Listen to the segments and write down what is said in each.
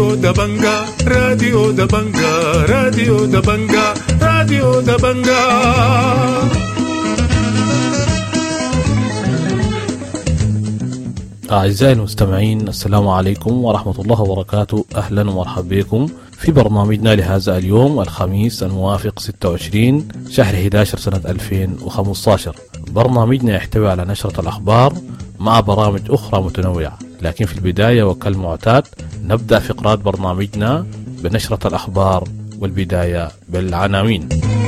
راديو دبنجا راديو دبنجا راديو دبنجا راديو دبنجا. أعزائي المستمعين، السلام عليكم ورحمة الله وبركاته. أهلا ومرحبا بكم في برنامجنا لهذا اليوم الخميس الموافق 26 شهر 11 سنة 2015. برنامجنا يحتوي على نشرة الأخبار مع برامج أخرى متنوعة، لكن في البداية وكالمعتاد نبدأ فقرات برنامجنا بنشرة الأخبار والبداية بالعناوين.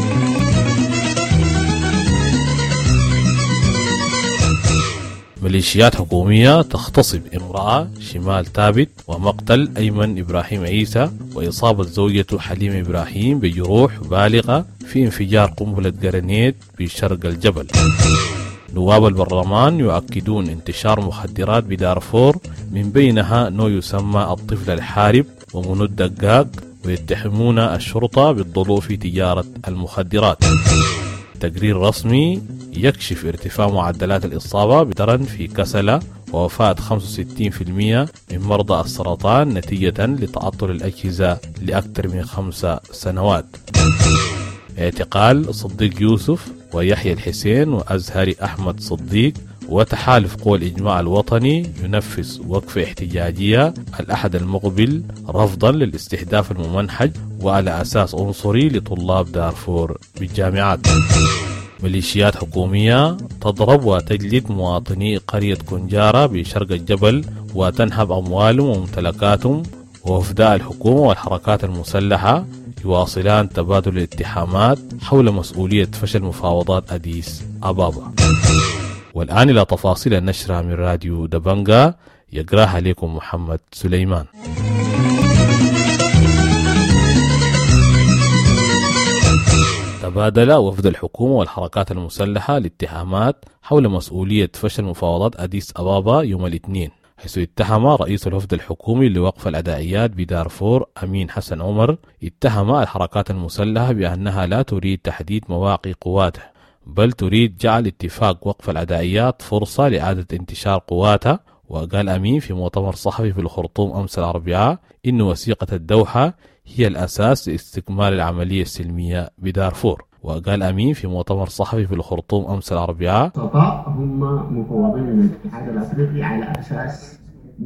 ميليشيات حكومية تغتصب امرأة شمال تابت، ومقتل أيمن إبراهيم عيسى وإصابة زوجته حليم إبراهيم بجروح بالغة في انفجار قنبلة جرانيت بشرق الجبل. نواب البرلمان يؤكدون انتشار مخدرات بدارفور، من بينها نوع يسمى الطفل الحارب ومنو الدقاق، ويتهمون الشرطة بالضلوع في تجارة المخدرات. تقرير رسمي يكشف ارتفاع معدلات الإصابة بدرن في كسلة، ووفاة 65% من مرضى السرطان نتيجة لتعطل الأجهزة لأكثر من 5 سنوات. اعتقال صديق يوسف ويحيى الحسين وأزهري أحمد صديق، وتحالف قوى الإجماع الوطني ينفذ وقفة احتجاجية الأحد المقبل رفضا للاستهداف الممنهج وعلى أساس عنصري لطلاب دارفور بالجامعات. ميليشيات حكومية تضرب وتجلد مواطني قرية كنجارة بشرق الجبل وتنهب أموالهم وممتلكاتهم، ووفداء الحكومة والحركات المسلحة يواصلان تبادل الاتهامات حول مسؤولية فشل مفاوضات أديس أبابا. والآن إلى تفاصيل النشرة من راديو دبنجا، يقراها لكم محمد سليمان. تبادل وفد الحكومة والحركات المسلحة الاتهامات حول مسؤولية فشل مفاوضات أديس أبابا يوم الاثنين، حيث اتهم رئيس الوفد الحكومي لوقف العدائيات بدارفور أمين حسن عمر اتهم الحركات المسلحة بأنها لا تريد تحديد مواقع قواتها، بل تريد جعل اتفاق وقف العدائيات فرصة لإعادة انتشار قواتها. وقال أمين في مؤتمر صحفي في الخرطوم أمس الأربعاء إن وثيقة الدوحة هي الأساس لاستكمال العملية السلمية بدارفور. وقال أمين في مؤتمر صحفي في الخرطوم أمس الأربعاء: هم مفوضين من الاتحاد الأفريقي على أساس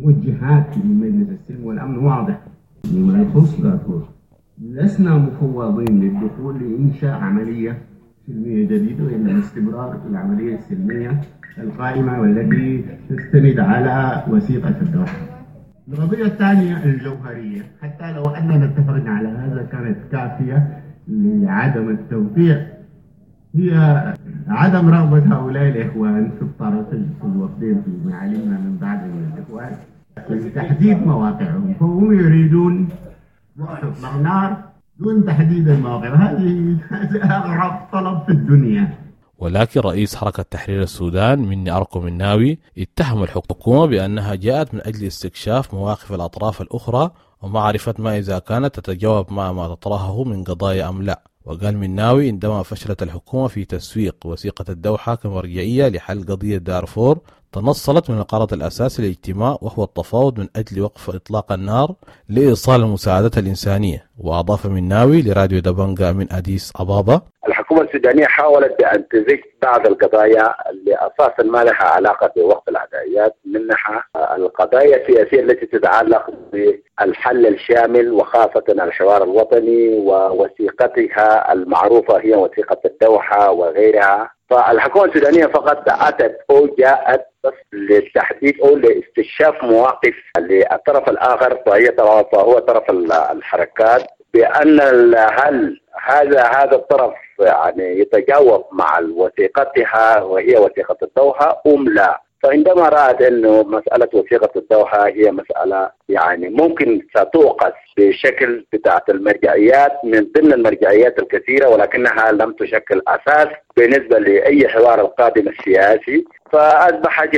موجهات من مجلس السلم والأمن واضح بما يخص دارفور. لسنا مفوضين للدخول لإنشاء عملية سلمية جديدة، وإنما استمرار العملية السلمية القائمة والتي تستند على وثيقة الدوحة. القضية الثانية الجوهرية، حتى لو أننا اتفقنا على هذا كانت كافية لعدم التوقيع، هي عدم رغبة هؤلاء الإخوان في الطرفين في الوفدين فيما علمنا من بعض من الإخوان لتحديد مواقعهم، فهم يريدون وقف إطلاق نار دون تحديد المواقع. هذا أغرب طلب في الدنيا. ولكن رئيس حركة تحرير السودان مني أركو مناوي اتهم الحكومة بأنها جاءت من أجل استكشاف مواقف الأطراف الأخرى ومعرفة ما إذا كانت تتجاوب مع ما تطرحه من قضايا أم لا. وقال مناوي عندما فشلت الحكومة في تسويق وثيقة الدوحة كمرجعية لحل قضية دارفور، تنصلت من القرار الأساسي للاجتماع وهو التفاوض من أجل وقف إطلاق النار لإيصال المساعدات الإنسانية. وأضاف مناوي لراديو دبنجا من أديس أبابا: الحكومة السودانية حاولت بأن تزج بعض القضايا اللي أساسا ما لها علاقة بوقف العدائيات، منها القضايا السياسية التي تتعلق بالحل الشامل وخاصة الحوار الوطني ووثيقتها المعروفة هي وثيقة الدوحة وغيرها. فالحكومة السودانية فقط أتت أو جاءت بس للتحديد أو لاستكشاف مواقف للطرف الآخر، فهو طرف الحركات، بأن هل هذا الطرف يعني يتجاوب مع وثيقتها وهي وثيقة الدوحة أم لا. فعندما رأت أنه مسألة وثيقة الدوحة هي مسألة يعني ممكن ستوقف بشكل بتاعة المرجعيات من ضمن المرجعيات الكثيرة، ولكنها لم تشكل أساس بالنسبة لأي حوار القادم السياسي، فأصبحت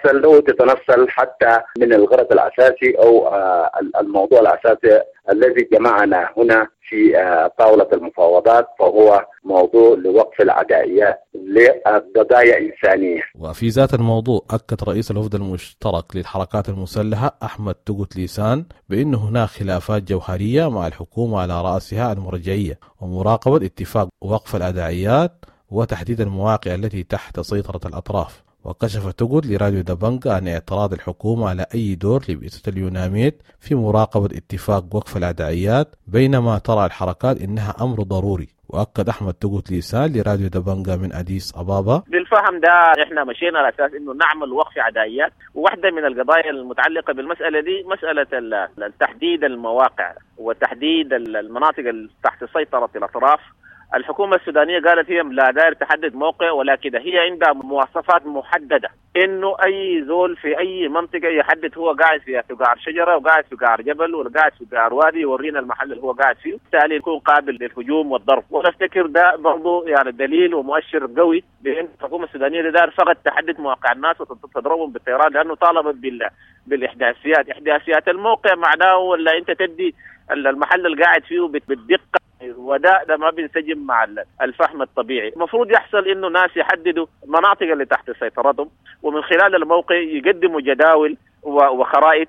تتنصل حتى من الغرض الأساسي أو الموضوع الأساسي الذي جمعنا هنا في طاولة المفاوضات، فهو موضوع لوقف العدائيات لقضايا إنسانية. وفي ذات الموضوع أكد رئيس الوفد المشترك للحركات المسلحة أحمد تقتلي لسان بأن هناك خلافات جوهرية مع الحكومة على رأسها المرجعية ومراقبة اتفاق وقف الأداعيات وتحديد المواقع التي تحت سيطرة الأطراف. وكشف تقود لراديو دبنجا عن اعتراض الحكومة على أي دور لبعثة اليوناميد في مراقبة اتفاق وقف الأداعيات، بينما ترى الحركات إنها أمر ضروري. وأكد أحمد تقود لسان لراديو دبنجا من أديس أبابا: بالفهم ده احنا مشينا على اساس انه نعمل وقف عدائيات، وواحده من القضايا المتعلقه بالمساله دي مساله تحديد المواقع وتحديد المناطق تحت سيطره الاطراف. الحكومة السودانية قالت هي لا داير تحدد موقع، ولكن هي عندها مواصفات محددة انه اي زول في اي منطقة يحدد هو قاعد في قعر شجرة وقاعد في قعر جبل وقاعد في قعر وادي، يورينا المحل اللي هو قاعد فيه، بالتالي يكون قابل للهجوم والضرب. ونفتكر ده برضو يعني دليل ومؤشر قوي بان الحكومة السودانية داير فقط تحدد مواقع الناس وتضربهم بالطيران، لانه طالبت بالاحداثيات. احداثيات الموقع معناه ولا انت تدي المحل اللي قاعد فيه بالدقة، وده ما بينسجم مع الفهم الطبيعي. المفروض يحصل انه ناس يحددوا المناطق اللي تحت سيطرتهم، ومن خلال الموقع يقدموا جداول وخرائط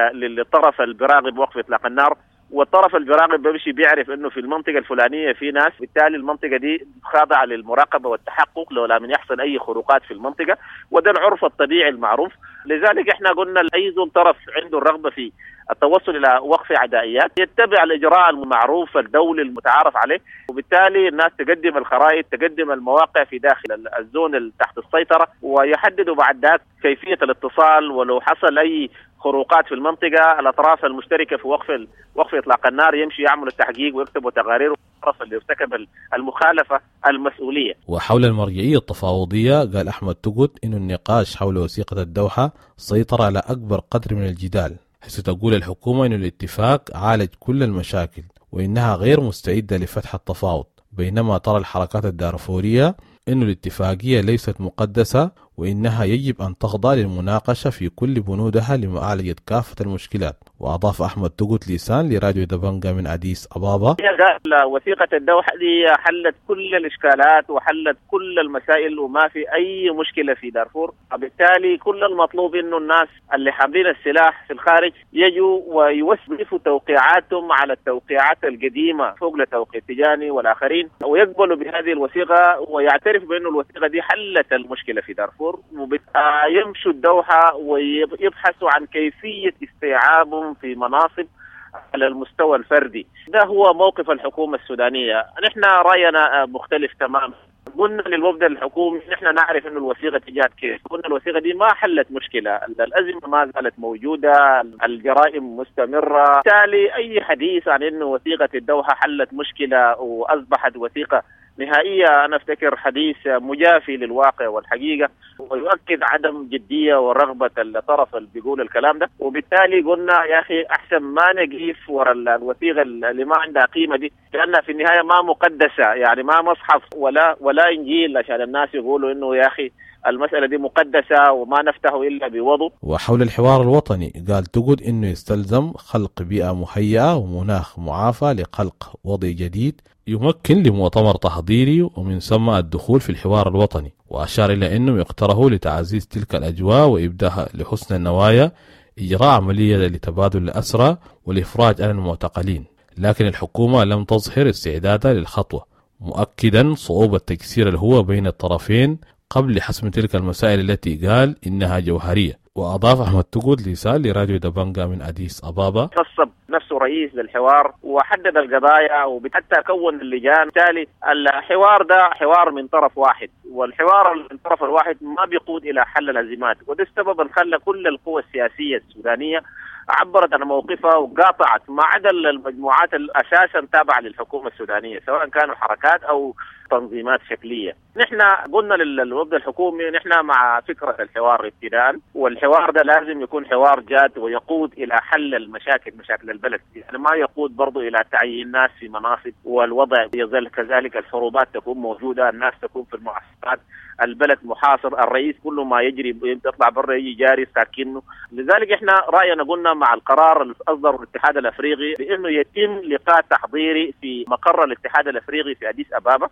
للطرف البراغب بوقف اطلاق النار، والطرف البراغب بيمشي بيعرف انه في المنطقه الفلانيه في ناس، بالتالي المنطقه دي خاضعه للمراقبه والتحقق لولا من يحصل اي خروقات في المنطقه، وده العرف الطبيعي المعروف. لذلك احنا قلنا اي ذو طرف عنده الرغبه في التوصل الى وقف عدائيات يتبع الاجراء المعروف الدولي المتعارف عليه، وبالتالي الناس تقدم الخرائط، تقدم المواقع في داخل الزون تحت السيطره، ويحددوا بعد ذلك كيفيه الاتصال. ولو حصل اي خروقات في المنطقه، الاطراف المشتركه في وقف اطلاق النار يمشي يعملوا التحقيق ويكتبوا تقارير الطرف اللي ارتكب المخالفه المسؤوليه. وحول المرجعيه التفاوضيه قال احمد تقود انه النقاش حول وثيقه الدوحه سيطر على اكبر قدر من الجدال، حيث تقول الحكومه انه الاتفاق عالج كل المشاكل وانها غير مستعده لفتح التفاوض، بينما ترى الحركات الدارفوريه انه الاتفاقيه ليست مقدسه وإنها يجب أن تخضع للمناقشة في كل بنودها لمعالجة كافة المشكلات. وأضاف أحمد تقود لسان لراديو دبنجا من أديس أبابا: وثيقة الدوحة دي حلت كل الإشكالات وحلت كل المسائل وما في أي مشكلة في دارفور، وبالتالي كل المطلوب إنه الناس اللي حاملين السلاح في الخارج يجوا ويوثقوا توقيعاتهم على التوقيعات القديمة فوق لتوقيع تجاني والآخرين، ويقبلوا بهذه الوثيقة ويعترفوا بأنه الوثيقة دي حلت المشكلة في دارفور، ويمشوا الدوحة ويبحثوا عن كيفية استيعابهم في مناصب على المستوى الفردي. ده هو موقف الحكومة السودانية. نحن رأينا مختلف تماما. قلنا للوفد الحكومي نحن نعرف أن الوثيقة جات كيف، قلنا الوثيقة دي ما حلت مشكلة، الأزمة ما زالت موجودة، الجرائم مستمرة، بالتالي أي حديث عن أن وثيقة الدوحة حلت مشكلة وأصبحت وثيقة نهائية أنا أفتكر حديث مجافي للواقع والحقيقة، ويؤكد عدم جدية ورغبة الطرف اللي بيقول الكلام ده. وبالتالي قلنا يا أخي أحسن ما نقيف ورا الوثيقة اللي ما عندها قيمة دي، لأنها في النهاية ما مقدسة، يعني ما مصحف ولا إنجيل عشان الناس يقولوا إنه يا أخي المسألة دي مقدسة وما نفتحه إلا بوضوء. وحول الحوار الوطني قال تقود إنه يستلزم خلق بيئة مهيئة ومناخ معافى لخلق وضع جديد يمكن لمؤتمر تحضيري ومن ثم الدخول في الحوار الوطني، وأشار إلى أنهم يقترحوا لتعزيز تلك الأجواء وإبداء لحسن النوايا إجراء عملية لتبادل الأسرى والإفراج عن المعتقلين، لكن الحكومة لم تظهر استعدادها للخطوة، مؤكدا صعوبة تكسير الهوة بين الطرفين قبل حسم تلك المسائل التي قال إنها جوهرية. وأضاف أحمد تقود لسان لراديو دبنجا من أديس أبابا: نصب نفسه رئيس للحوار وحدد القضايا وحتى كون اللجان، بالتالي الحوار ده حوار من طرف واحد، والحوار من الطرف الواحد ما بيقود إلى حل الأزمات، وده السبب اللي خلى كل القوى السياسية السودانية عبرت عن موقفها وقاطعت ما عدا المجموعات الأساسا تابعة للحكومة السودانية سواء كانوا حركات أو تنظيمات شكلية. نحن قلنا للوفد الحكومي نحن مع فكرة الحوار ابتداء، والحوار ده لازم يكون حوار جاد ويقود إلى حل مشاكل البلد، يعني ما يقود برضو إلى تعيين ناس في مناصب والوضع يظل كذلك، الحروبات تكون موجودة، الناس تكون في المعسكرات، البلد محاصر، الرئيس كله ما يجري يطلع برا يجي جاري ساكنه. لذلك احنا رأينا قلنا مع القرار اللي أصدره الاتحاد الأفريقي بأنه يتم لقاء تحضيري في مقر الاتحاد الأفريقي في أديس أبابا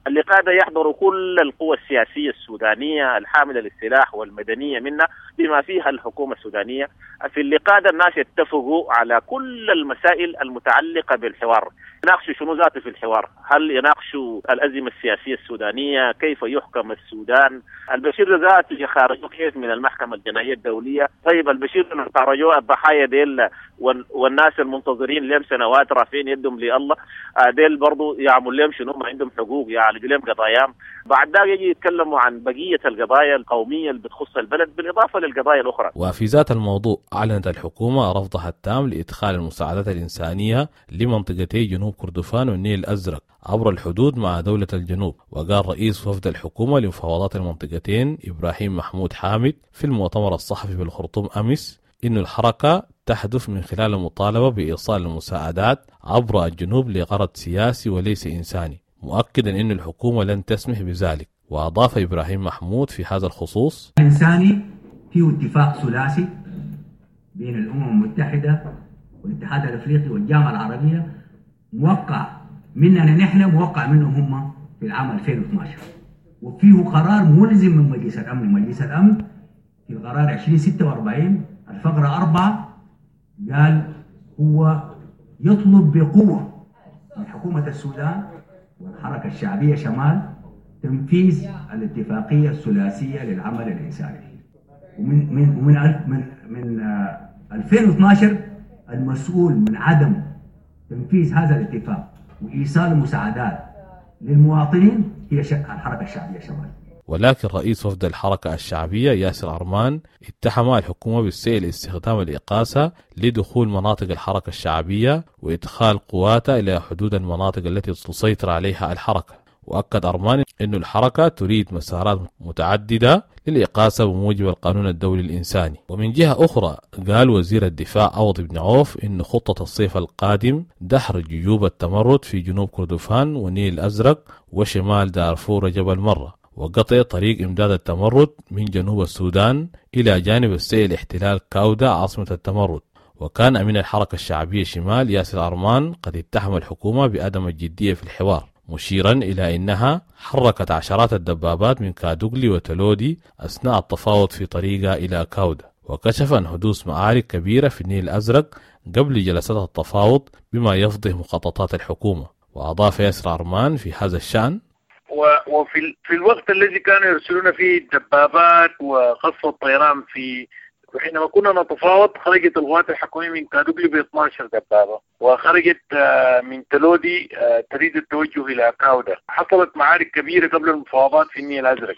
اللقاء ده يحضر كل القوى السياسية السودانية الحاملة للسلاح والمدنية منها بما فيها الحكومة السودانية. في اللقاء ده الناس يتفقوا على كل المسائل المتعلقة بالحوار. يناقشوا شنو ذاته في الحوار؟ هل يناقشوا الأزمة السياسية السودانية؟ كيف يحكم السودان؟ البشير ذاته يخرجوا كيف من المحكمة الجنائية الدولية؟ طيب البشير خرجوا الضحايا ديل والناس المنتظرين لهم سنوات رافعين يدهم لله ديل برضو يعمل لهم شنو؟ ما عندهم حقوق يعالجوا لهم قضاياهم. بعد ذلك يجي يتكلموا عن بقية القضايا القومية اللي بتخص البلد بالإضافة للقضايا الأخرى. وفي ذات الموضوع أعلنت الحكومة رفضها التام لإدخال المساعدات الإنسانية لمنطقتي جنوب كردفان والنيل الأزرق عبر الحدود مع دولة الجنوب. وقال رئيس وفد الحكومة لمفاوضات المنطقتين إبراهيم محمود حامد في المؤتمر الصحفي بالخرطوم أمس إن الحركة تحدث من خلال المطالبة بإيصال المساعدات عبر الجنوب لغرض سياسي وليس إنساني، مؤكدا أن الحكومة لن تسمح بذلك. وأضاف إبراهيم محمود في هذا الخصوص: إنساني فيه اتفاق ثلاثي بين الأمم المتحدة والاتحاد الأفريقي والجامعة العربية موقع مننا نحن موقع منهم هم في العام 2012، وفيه قرار ملزم من مجلس الأمن. مجلس الأمن في القرار 2046 الفقرة 4 قال هو يطلب بقوة من حكومة السودان والحركة الشعبية شمال تنفيذ الاتفاقية الثلاثية للعمل الإنساني. ومن 2012 المسؤول من عدم تنفيذ هذا الاتفاق وإيصال المساعدات للمواطنين هي الحركة الشعبية شمال. ولكن رئيس وفد الحركة الشعبية ياسر أرمان اتهم الحكومة بالسعي استخدام الإقاسة لدخول مناطق الحركة الشعبية وإدخال قواتها إلى حدود المناطق التي تسيطر عليها الحركة. وأكد أرمان أن الحركة تريد مسارات متعددة للإقاسة بموجب القانون الدولي الإنساني. ومن جهة أخرى قال وزير الدفاع عوض بن عوف أن خطة الصيف القادم دحر جيوب التمرد في جنوب كردفان والنيل الأزرق وشمال دارفور وجبل مرة، وقطع طريق إمداد التمرد من جنوب السودان إلى جانب السيل احتلال كاودا عاصمة التمرد. وكان أمين الحركة الشعبية شمال ياسر أرمان قد اتهم الحكومة بعدم الجدية في الحوار، مشيرا إلى أنها حركت عشرات الدبابات من كادوغلي وتلودي أثناء التفاوض في طريقها إلى كاودا، وكشف عن حدوث معارك كبيرة في النيل الأزرق قبل جلسات التفاوض بما يفضح مخططات الحكومة. وأضاف ياسر أرمان في هذا الشأن: وفي الوقت الذي كانوا يرسلون فيه الدبابات وقصف الطيران حينما كنا نتفاوض خرجت القوات الحكومية من كادوغلي ب 12 دبابة، وخرجت من تلودي تريد التوجه إلى كاودا. حصلت معارك كبيرة قبل المفاوضات في النيل الأزرق،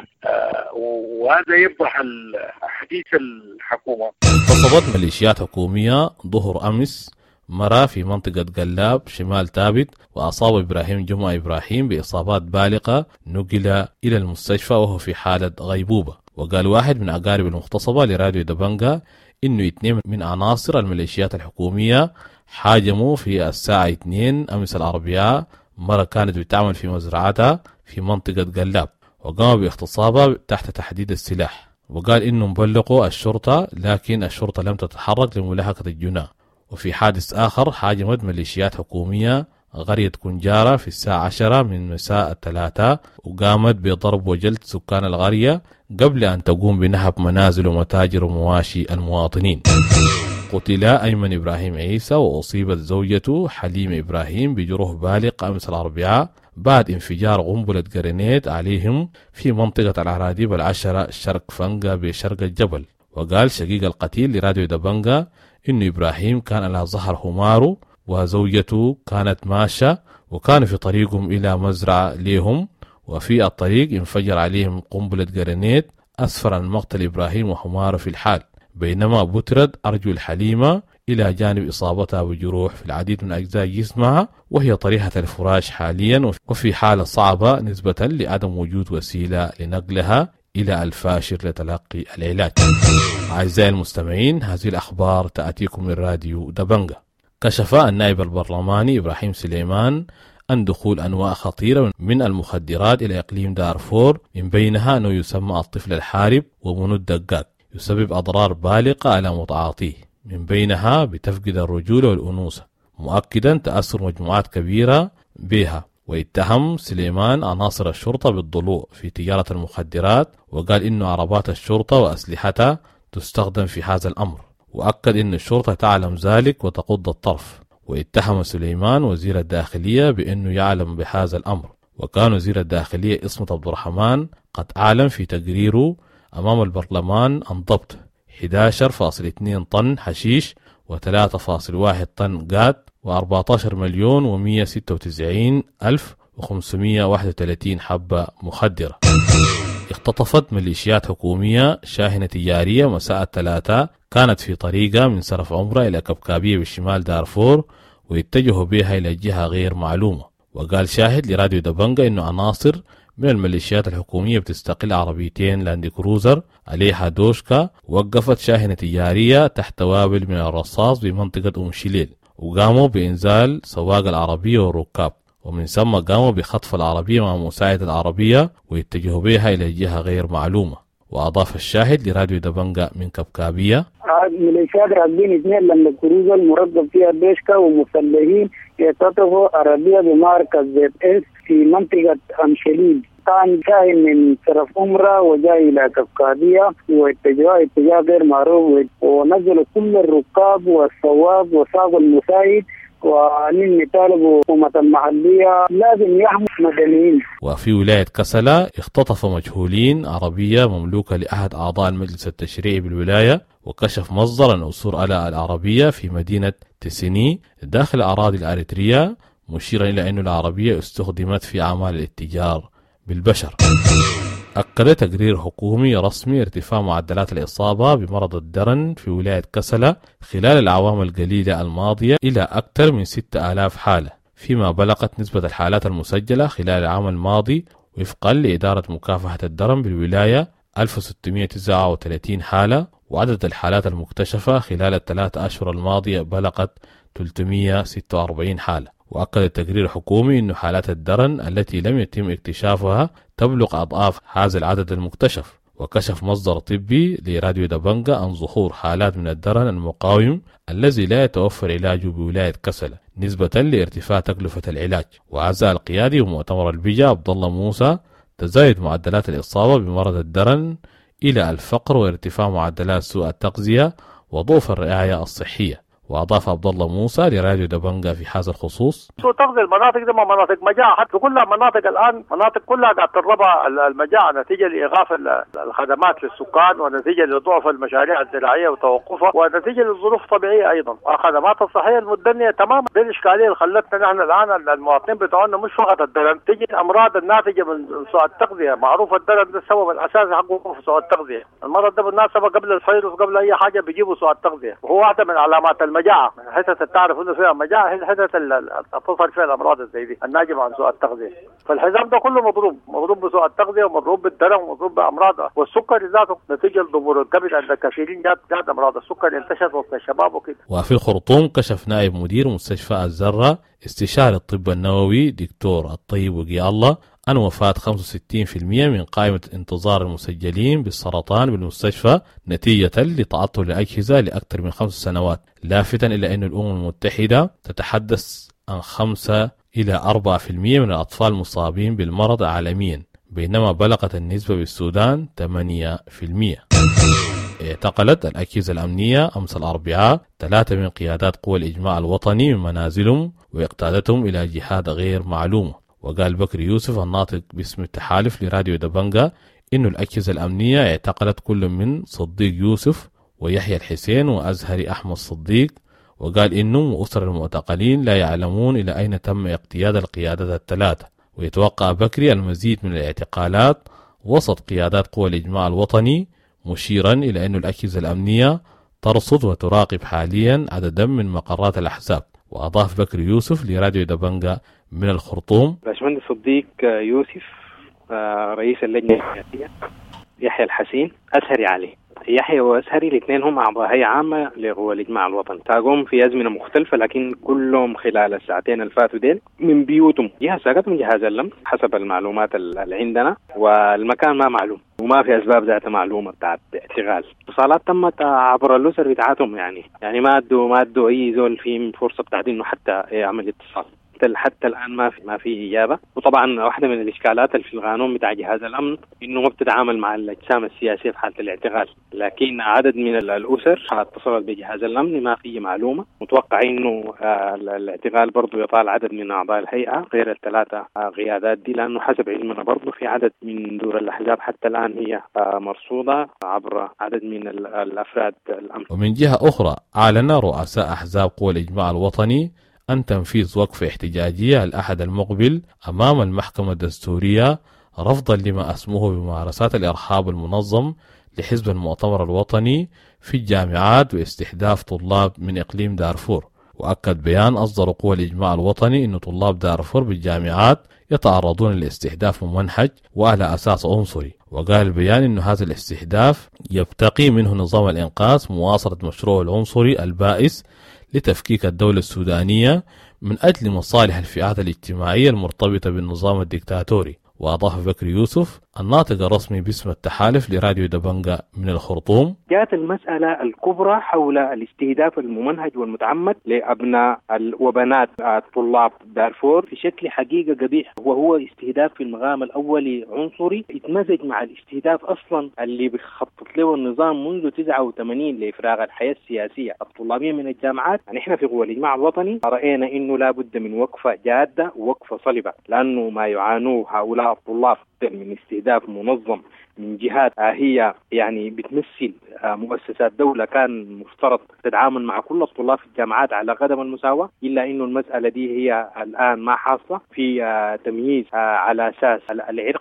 وهذا يفضح حديث الحكومة. انتصبت ميليشيات حكومية ظهر أمس مرة في منطقة قلاب شمال تابت، وأصاب إبراهيم جمعة إبراهيم بإصابات بالغة، نقل إلى المستشفى وهو في حالة غيبوبة. وقال واحد من أقارب المغتصبة لراديو دبنجا إنه 2 من عناصر الميليشيات الحكومية حاجموا في الساعة 2 أمس الأربعاء مرة كانت بتعمل في مزرعتها في منطقة قلاب، وقاموا باغتصابها تحت تحديد السلاح. وقال إنهم بلغوا الشرطة لكن الشرطة لم تتحرك لملاحقة الجناه. وفي حادث آخر حاجمت ميليشيات حكومية قرية كنجارة في الساعة 10 من مساء الثلاثاء، وقامت بضرب وجلد سكان القرية قبل أن تقوم بنهب منازل ومتاجر ومواشي المواطنين. قتل أيمن إبراهيم عيسى وأصيبت زوجته حليم إبراهيم بجروح بالغ أمس الأربعاء بعد انفجار قنبلة جرينيد عليهم في منطقة العراديب 10 شرق فنقا بشرق الجبل. وقال شقيق القتيل لراديو دبنجا إن إبراهيم كان على ظهر حماره وزوجته كانت ماشية وكانوا في طريقهم إلى مزرعة ليهم، وفي الطريق انفجر عليهم قنبلة جرينيد أسفر عن مقتل إبراهيم وحماره في الحال، بينما بترد أرجل الحليمة إلى جانب إصابتها بجروح في العديد من أجزاء جسمها، وهي طريحة الفراش حاليا وفي حالة صعبة نسبة لعدم وجود وسيلة لنقلها إلى الفاشر لتلقي العلاج. أعزائي المستمعين، هذه الأخبار تأتيكم من راديو دبنجا. كشف النائب البرلماني إبراهيم سليمان أن دخول أنواع خطيرة من المخدرات إلى إقليم دارفور، من بينها أنه يسمى الطفل الحارب ومنو الدقاق، يسبب أضرار بالغة على متعاطيه، من بينها بتفقد الرجولة والأنوثة، مؤكدا تأثر مجموعات كبيرة بها. واتهم سليمان عناصر الشرطة بالضلوع في تجارة المخدرات، وقال إنه عربات الشرطة وأسلحتها تستخدم في هذا الأمر، وأكد إن الشرطة تعلم ذلك وتقض الطرف. واتهم سليمان وزير الداخلية بأنه يعلم بهذا الأمر، وكان وزير الداخلية اسمه عبد الرحمن قد أعلن في تقريره أمام البرلمان عن ضبط 11.2 طن حشيش و3.1 طن قات و14,196,531 حبة مخدرة. اختطفت ميليشيات حكومية شاحنة تجارية مساء الثلاثاء كانت في طريقها من سرف عمرة إلى كبكابية بالشمال دارفور، ويتجهوا بها إلى جهة غير معلومة. وقال شاهد لراديو دبنجا إنه عناصر من الميليشيات الحكومية بتستقل عربيتين لاند كروزر عليها دوشكا، وقفت شاحنة تجارية تحت وابل من الرصاص بمنطقة شليل، وقاموا بإنزال سواق العربية والركاب، ومن ثم قاموا بخطف العربية مع مساعد العربية ويتجهوا بها إلى جهة غير معلومة. وأضاف الشاهد لراديو دبنجا من كبكابية: ميليشيات راكبين 2 لاند كروزر مركب فيها دوشكا ومسلحين يختطفوا عربية بماركة ZS في منطقة أمشليل. كان جاي من طرف عمرة وجاي إلى كبكابية واتجاه غير معروف، ونزلوا كل الركاب والسواق وساق المساعد، وعلم طالبوا حكومة المحلية لازم يحموا مدنيين. وفي ولاية كسلا اختطف مجهولين عربية مملوكة لأحد أعضاء المجلس التشريعي بالولاية، وكشف مصدر عن أصول على العربية في مدينة تسيني داخل أراضي الأريتريا، مشيرا إلى أن العربية استخدمت في أعمال الاتجار بالبشر. أكد تقرير حكومي رسمي ارتفاع معدلات الإصابة بمرض الدرن في ولاية كسلا خلال الأعوام القليلة الماضية إلى أكثر من 6000 حالة، فيما بلغت نسبة الحالات المسجلة خلال العام الماضي وفقا لإدارة مكافحة الدرن بالولاية 1639 حالة، وعدد الحالات المكتشفة خلال ال3 أشهر الماضية بلغت 346 حالة. وأكد التقرير الحكومي أن حالات الدرن التي لم يتم اكتشافها تبلغ أضعاف هذا العدد المكتشف. وكشف مصدر طبي لراديو دبنجا عن ظهور حالات من الدرن المقاوم الذي لا يتوفر علاجه بولاية كسلا نسبة لارتفاع تكلفة العلاج. وعزى القيادي ومؤتمر البيجا عبد الله موسى تزايد معدلات الإصابة بمرض الدرن إلى الفقر وارتفاع معدلات سوء التغذية وضعف الرعاية الصحية. وأضاف عبد الله موسى لراديو دبنجا في هذا الخصوص: سوء تغذية المناطق دي ما مناطق مجاعة، حتى كلها مناطق الآن مناطق كلها قاعد تتربى المجاعة نتيجة لإيقاف الخدمات للسكان، ونتيجة لضعف المشاريع الزراعية وتوقفها، ونتيجة للظروف الطبيعية أيضا، والخدمات الصحية المدنية تماما. دي الإشكالية اللي خلتنا نحن الآن المواطنين بتوعنا مش فقط الدرن، تيجي الأمراض الناتجة من سوء التغذية. معروف الدرن ده السبب الأساسي حقه في سوء التغذية. المرض ده بالمناسبة قبل الفيروس قبل أي حاجة بيجيبوا سوء التغذية، وهو واحدة من علامات المجاعة. حتة تعرف انه فيها مجاعة هي الحتة تظهر فيها الامراض زي دي الناجمة عن سوء التغذية. فالحزام ده كله مضروب بسوء التغذية ومضروب بالدرن ومضروب بامراضها. والسكر ذاته نتيجة لضمور الكبد عند كثيرين جات امراض السكر انتشرت وسط الشباب وكده. وفي الخرطوم كشف نائب مدير مستشفى الزرة استشاري الطب النووي دكتور الطيب وقي الله عن وفاة 65% من قائمة انتظار المسجلين بالسرطان بالمستشفى نتيجة لتعطل الأجهزة لأكثر من 5 سنوات، لافتا إلى أن الأمم المتحدة تتحدث عن 5 إلى 4% من الأطفال المصابين بالمرض عالميا، بينما بلغت النسبة بالسودان 8%. اعتقلت الأجهزة الأمنية أمس الأربعاء 3 من قيادات قوى الإجماع الوطني من منازلهم واقتادتهم إلى جهات غير معلومة. وقال بكر يوسف الناطق باسم التحالف لراديو دبنجا إنه الأجهزة الأمنية اعتقلت كل من صديق يوسف ويحيى الحسين وأزهري أحمد صديق، وقال إنه وأسر المعتقلين لا يعلمون إلى أين تم اقتياد القيادات ال3. ويتوقع بكري المزيد من الاعتقالات وسط قيادات قوى الإجماع الوطني، مشيرا إلى أن الأجهزة الأمنية ترصد وتراقب حاليا عددا من مقرات الأحزاب. وأضاف بكر يوسف لراديو دبنجا من الخرطوم: باشمهندس صديق يوسف رئيس اللجنة السياسية، يحيى الحسين، أزهري علي. يحيى وأزهري الاثنين هم أعضاء هيئة عامة لقوى الإجماع الوطني، تاقوم في أزمنة مختلفة، لكن كلهم خلال الساعتين الفاتوا دين من بيوتهم. جهة ساقتهم جهاز اللمس حسب المعلومات اللي عندنا، والمكان ما معلوم وما في أسباب ذات معلومة بتاعت اعتقال. اتصالات تمت عبر الأسر بتاعتهم، يعني ما أدوا أي زول فيهم فرصة بتاعت إنه حتى يعمل اتصال. حتى الآن ما في إجابة. وطبعا واحدة من الإشكالات اللي في القانون بتاع جهاز الأمن إنه ما بتتعامل مع الأجسام السياسية في حالة الاعتقال، لكن عدد من الأسر اتصلت بجهاز الأمن ما في معلومة. متوقع إنه الاعتقال برضو يطال عدد من أعضاء الهيئة غير الثلاثة قيادات دي، لأنه حسب علمنا برضو في عدد من دور الأحزاب حتى الآن هي مرصودة عبر عدد من الأفراد الأمن. ومن جهة أخرى أعلن رؤساء أحزاب قوى الإجماع الوطني أن تنفيذ وقفة احتجاجية الأحد المقبل أمام المحكمة الدستورية رفضا لما أسموه بممارسات الإرهاب المنظم لحزب المؤتمر الوطني في الجامعات واستهداف طلاب من إقليم دارفور. وأكد بيان أصدر قوى الإجماع الوطني أن طلاب دارفور بالجامعات يتعرضون لاستهداف ممنهج وعلى أساس عنصري. وقال البيان أن هذا الاستهداف يبتقي منه نظام الإنقاذ مواصلة مشروع العنصري البائس لتفكيك الدولة السودانية من أجل مصالح الفئات الاجتماعية المرتبطة بالنظام الدكتاتوري. وأضاف بكر يوسف الناطق الرسمي باسم التحالف لراديو دبنجا من الخرطوم: جاءت المسألة الكبرى حول الاستهداف الممنهج والمتعمد لأبناء وبنات طلاب دارفور في شكل حقيقة قبيح، وهو استهداف في المقام الأولي عنصري يتمزج مع الاستهداف أصلا اللي بيخطط له النظام منذ 89 لإفراغ الحياة السياسية الطلابية من الجامعات. يعني احنا في قوى الإجماع الوطني رأينا إنه لا بد من وقفة جادة ووقفة صلبة، لأنه ما يعانوه هؤلاء الطلاب من استهداف منظم من جهات هي يعني بتمثل مؤسسات دولة كان مفترض تتعامل مع كل الطلاب في الجامعات على قدم المساواة، إلا إنه المسألة دي هي الآن ما حاصلة في تمييز على أساس العرق،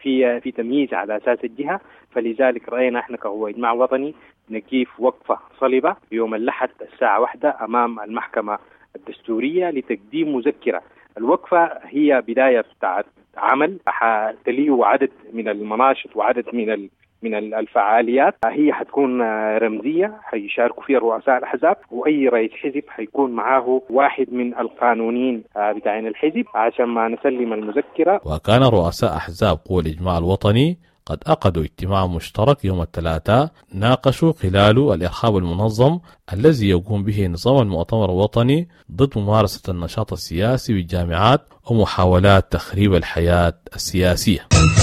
في تمييز على أساس الجهة. فلذلك رأينا احنا كهو إجماع وطني نكيف وقفة صلبة يوم الأحد الساعة 1 أمام المحكمة الدستورية لتقديم مذكرة. الوقفة هي بداية بتاعت عمل حتليه عدد من المناشط وعدد من الفعاليات، هي حتكون رمزية حيشاركوا فيها رؤساء الأحزاب، وأي رئيس حزب حيكون معاه واحد من القانونيين بتاعين الحزب عشان ما نسلم المذكرة. وكان رؤساء أحزاب قوى الإجماع الوطني قد عقدوا اجتماع مشترك يوم الثلاثاء ناقشوا خلاله الإرهاب المنظم الذي يقوم به نظام المؤتمر الوطني ضد ممارسة النشاط السياسي بالجامعات ومحاولات تخريب الحياة السياسية.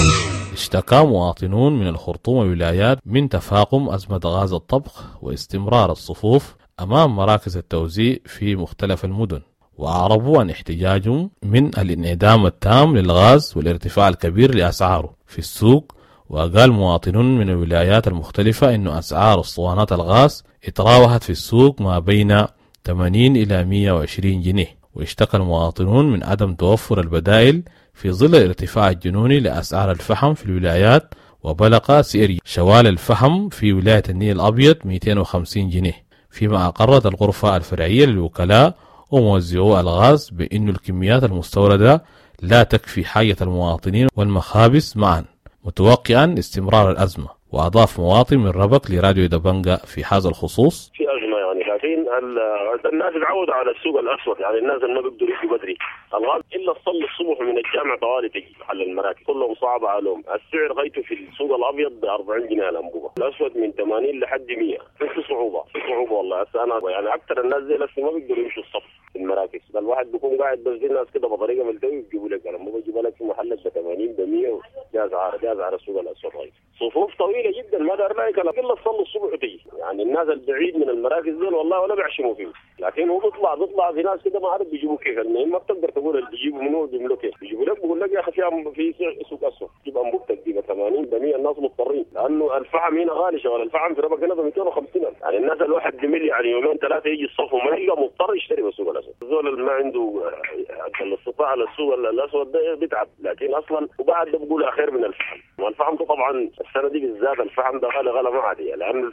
اشتكى مواطنون من الخرطوم والولايات من تفاقم أزمة غاز الطبخ واستمرار الصفوف أمام مراكز التوزيع في مختلف المدن، وأعربوا عن احتجاجهم من الانعدام التام للغاز والارتفاع الكبير لأسعاره في السوق. وقال مواطنون من الولايات المختلفة أن أسعار اسطوانات الغاز اتراوحت في السوق ما بين 80 إلى 120 جنيه. واشتكى المواطنون من عدم توفر البدائل في ظل الارتفاع الجنوني لأسعار الفحم في الولايات، وبلغ سعر شوال الفحم في ولاية النيل الأبيض 250 جنيه، فيما أقرت الغرفة الفرعية للوكلاء وموزعو الغاز بأن الكميات المستوردة لا تكفي حاجة المواطنين والمخابز معا، متوقعا استمرار الأزمة. وأضاف مواطن من ربك لراديو دبنجا في هذا الخصوص: في أزمة يعني، لكن الناس تعودوا على السوق الأسود، يعني الناس اللي ما بيقدروا يجوا بدري الغاز إلا تصلي الصبح من الجامع طوالي تجي على المراكز كلهم صعبة عليهم. السعر غايته في السوق الأبيض ب 40 جنيه الأنبوبة، الأسود من 80 لحد 100. في صعوبة والله. هسه أنا يعني أكثر الناس دي لسه ما بيقدروا يمشوا الصف في المراكز، ده الواحد بيكون قاعد بس دي الناس كده بطريقة ملتوي يجيبوا لك، لما بيجيبوا لك في محلات ب 80 ب 100 جاز على السوق الأسود غايته. صفوف طويلة جدا ما دار لايك إلا تصلي الصبح وتجي، يعني الناس البعيد من المراكز دول والله ولا بيعشموا فيه، لكن هو بيطلع في ناس كده ما عارف بيجيبوا كيف. المهم ما بتقدر تقول اللي بيجيبوا منو بيعملوا كيف، بيجيبوا لك بيقول لك يا اخي في سوق اسود تجيب انبوبتك دي ب 80 ب 100. الناس مضطرين لانه الفحم هنا غالي، شغل الفحم في ربك هنا ب 250. يعني الناس الواحد بمل يعني يومين ثلاثه يجي الصف وما يلقى، مضطر يشتري بالسوق الاسود. الزول اللي ما عنده الاستطاعه على السوق الاسود ده بيتعب، لكن اصلا وبعد ده بقول خير من الفحم. والفحم ده طبعا السنه دي بالذات الفحم ده غالي ما عادي. لان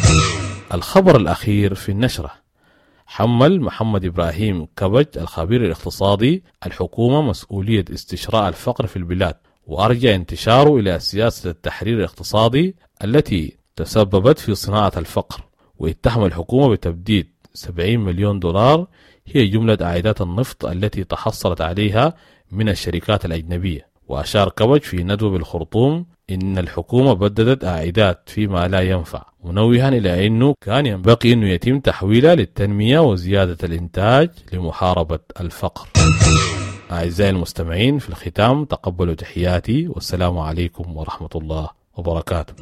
الخبر الأخير في النشرة: حمل محمد إبراهيم كبج الخبير الاقتصادي الحكومة مسؤولية استشراء الفقر في البلاد، وأرجع انتشاره إلى سياسة التحرير الاقتصادي التي تسببت في صناعة الفقر، واتهم الحكومة بتبديد 70 مليون دولار هي جملة عائدات النفط التي تحصلت عليها من الشركات الأجنبية. وأشار كبج في ندوة بالخرطوم إن الحكومة بددت أعداد فيما لا ينفع، منوها إلى أنه كان ينبغي أنه يتم تحويلها للتنمية وزيادة الإنتاج لمحاربة الفقر. أعزائي المستمعين، في الختام تقبلوا تحياتي والسلام عليكم ورحمة الله وبركاته.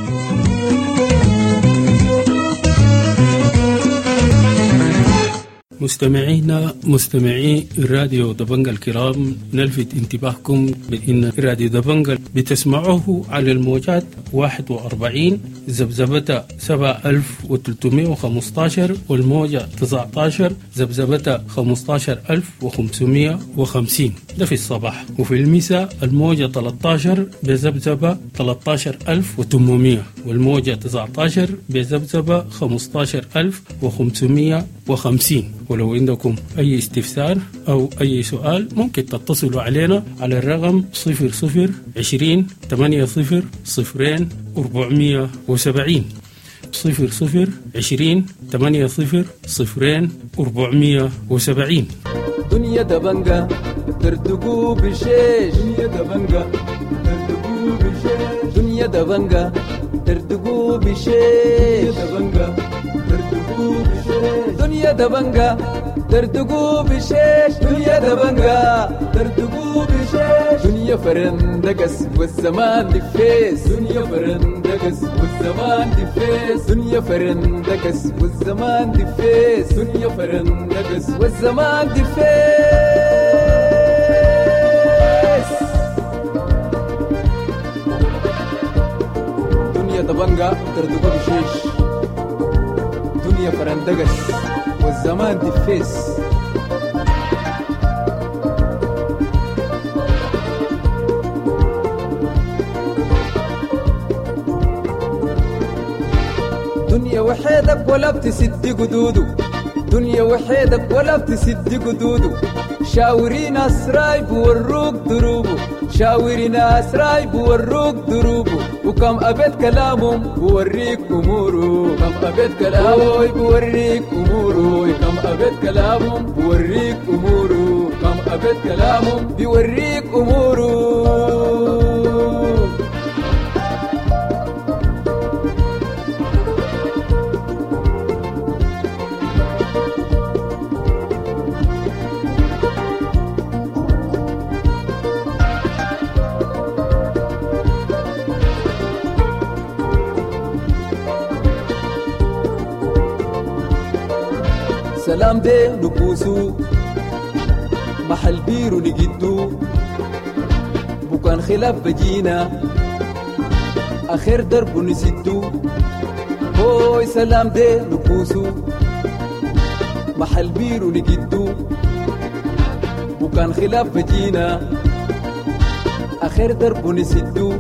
مستمعي راديو دبنجة الكرام، نلفت انتباهكم بأن راديو دبنجة بتسمعوه على الموجات 41 زبزبة 7315 والموجة 19 زبزبة 15550. ده في الصباح. وفي المساء الموجة 13 بزبزبة 13800 والموجة 19 بزبزبة 15550. ولو عندكم أي استفسار أو أي سؤال ممكن تتصلوا علينا على الرقم 0020 80 0 470 0020 80 0 470. دنيا دبنجة ترتقو بشيش، دنيا دبنجة ترتقو بشيش، دنيا دبنجة ترتقو بشيش، دنيا دبنجة ترتقو بشيش، دنيا دبنجة ترتقو بشيش، دنيا فرندقس والزمان دفيس، دنيا فرندقس والزمان دفيس، دنيا فرندقس والزمان دفيس، دنيا فرندقس والزمان دفيس. دنيا دبنجة ترتقو بشيش، دنيا فرندقس والزمان دفيس. دنيا وحيدك ولا بتسد قدودو، دنيا وحيدك ولا بتسد قدودو، شاورين أسراي بوروك دروبو، شاورين أسراي بوروك دروبو، وكم أبد كلامهم بوريك أمورو، كم أبد كلامهم بوريك أمورو، كم أبد كلامهم بوريك أمورو، كم أبد كلامهم بوريك أمورو. سلام دي نبوسو محل بيرو نجدو، بكان خلاف بجينا آخر درب نسدو. هوي سلام دي نبوسو محل بيرو نجدو، بكان خلاف بجينا آخر درب نسدو.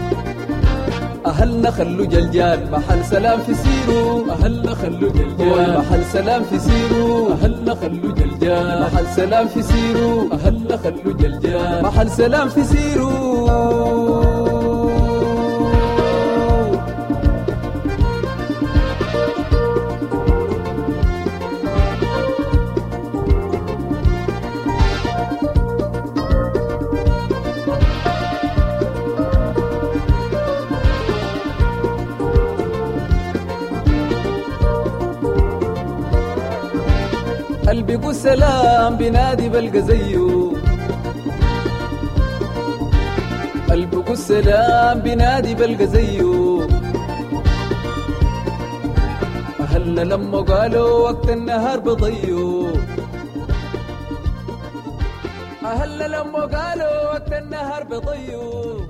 أهلنا خلو جلجال محل سلام في سيرو، أهلنا خلو جلجال محل سلام في سيرو، أهلنا خلو جلجال محل سلام في سيرو، أهلنا خلو جلجال محل سلام في سيرو. قلبي قو سلام بنادي بلقى زيه، قلبي قو سلام بنادي بلقى زيه. أهلنا لما قالوا وقت النهار بضيو، أهلنا لما قالوا وقت النهار بضيو.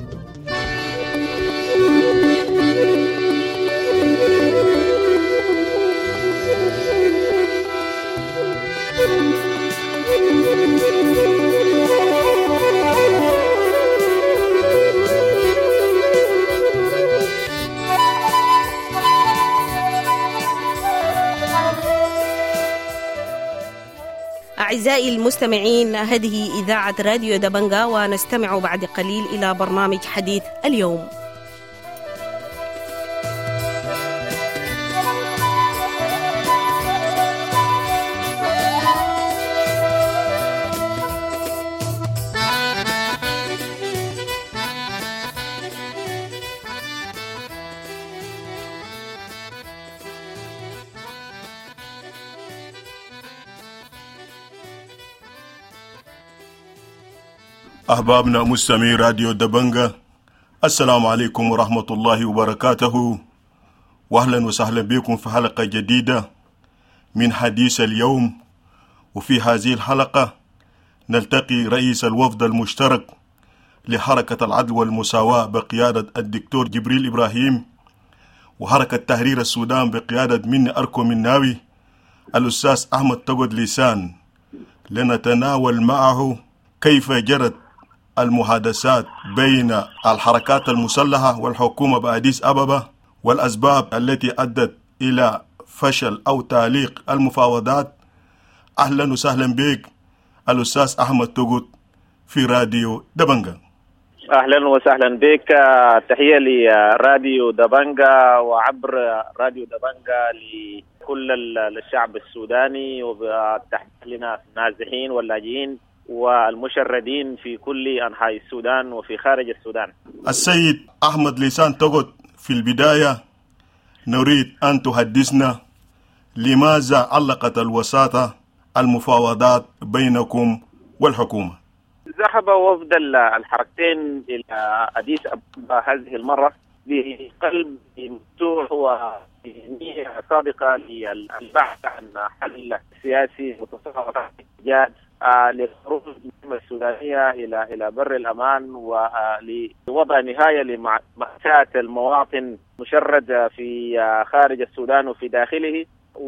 أعزائي المستمعين، هذه إذاعة راديو دبنجة، ونستمع بعد قليل إلى برنامج حديث اليوم. أحبابنا مستمعي راديو دبنجا، السلام عليكم ورحمة الله وبركاته، وأهلا وسهلا بكم في حلقة جديدة من حديث اليوم. وفي هذه الحلقة نلتقي رئيس الوفد المشترك لحركة العدل والمساواة بقيادة الدكتور جبريل إبراهيم، وحركة تحرير السودان بقيادة مني أركو مناوي، الأستاذ أحمد تقود لسان، لنتناول معه كيف جرت المحادثات بين الحركات المسلحة والحكومة بأديس أبابا، والأسباب التي أدت إلى فشل أو تعليق المفاوضات. أهلا وسهلا بك الأستاذ أحمد تقود في راديو دبنجا. أهلا وسهلا بك، تحية لراديو دبنجا وعبر راديو دبنجا لكل الشعب السوداني، وتحية لنا النازحين واللاجئين والمشردين في كل أنحاء السودان وفي خارج السودان. السيد أحمد لسان تقود، في البداية نريد أن تحدثنا لماذا علقت الوساطة المفاوضات بينكم والحكومة؟ ذهب وفد الحركتين إلى أديس أبابا هذه المرة بقلب مفتوح ونية صادقة للبحث عن حل سياسي متصاعد جاد للخروج من السودانية إلى بر الأمان، ولوضع نهاية لمأساة المواطن مشرد في خارج السودان وفي داخله،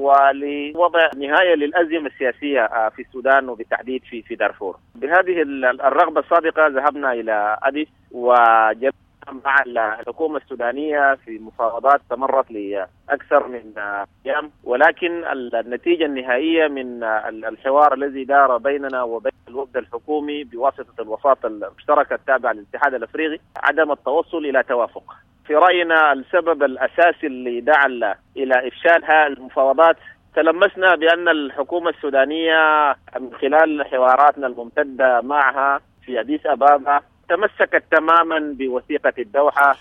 ولوضع نهاية للأزمة السياسية في السودان وبالتحديد في دارفور. بهذه الرغبة الصادقة ذهبنا إلى أديس وجلسنا مع الحكومة السودانية في مفاوضات استمرت لأكثر من أيام، ولكن النتيجة النهائية من الحوار الذي دار بيننا وبين الوفد الحكومي بواسطة الوساطة المشتركة التابعة للاتحاد الأفريقي عدم التوصل إلى توافق. في رأينا السبب الأساسي اللي دعا إلى إفشال هذه المفاوضات، تلمسنا بأن الحكومة السودانية من خلال حواراتنا الممتدة معها في أديس أبابا تمسكت تماما بوثيقة الدوحة.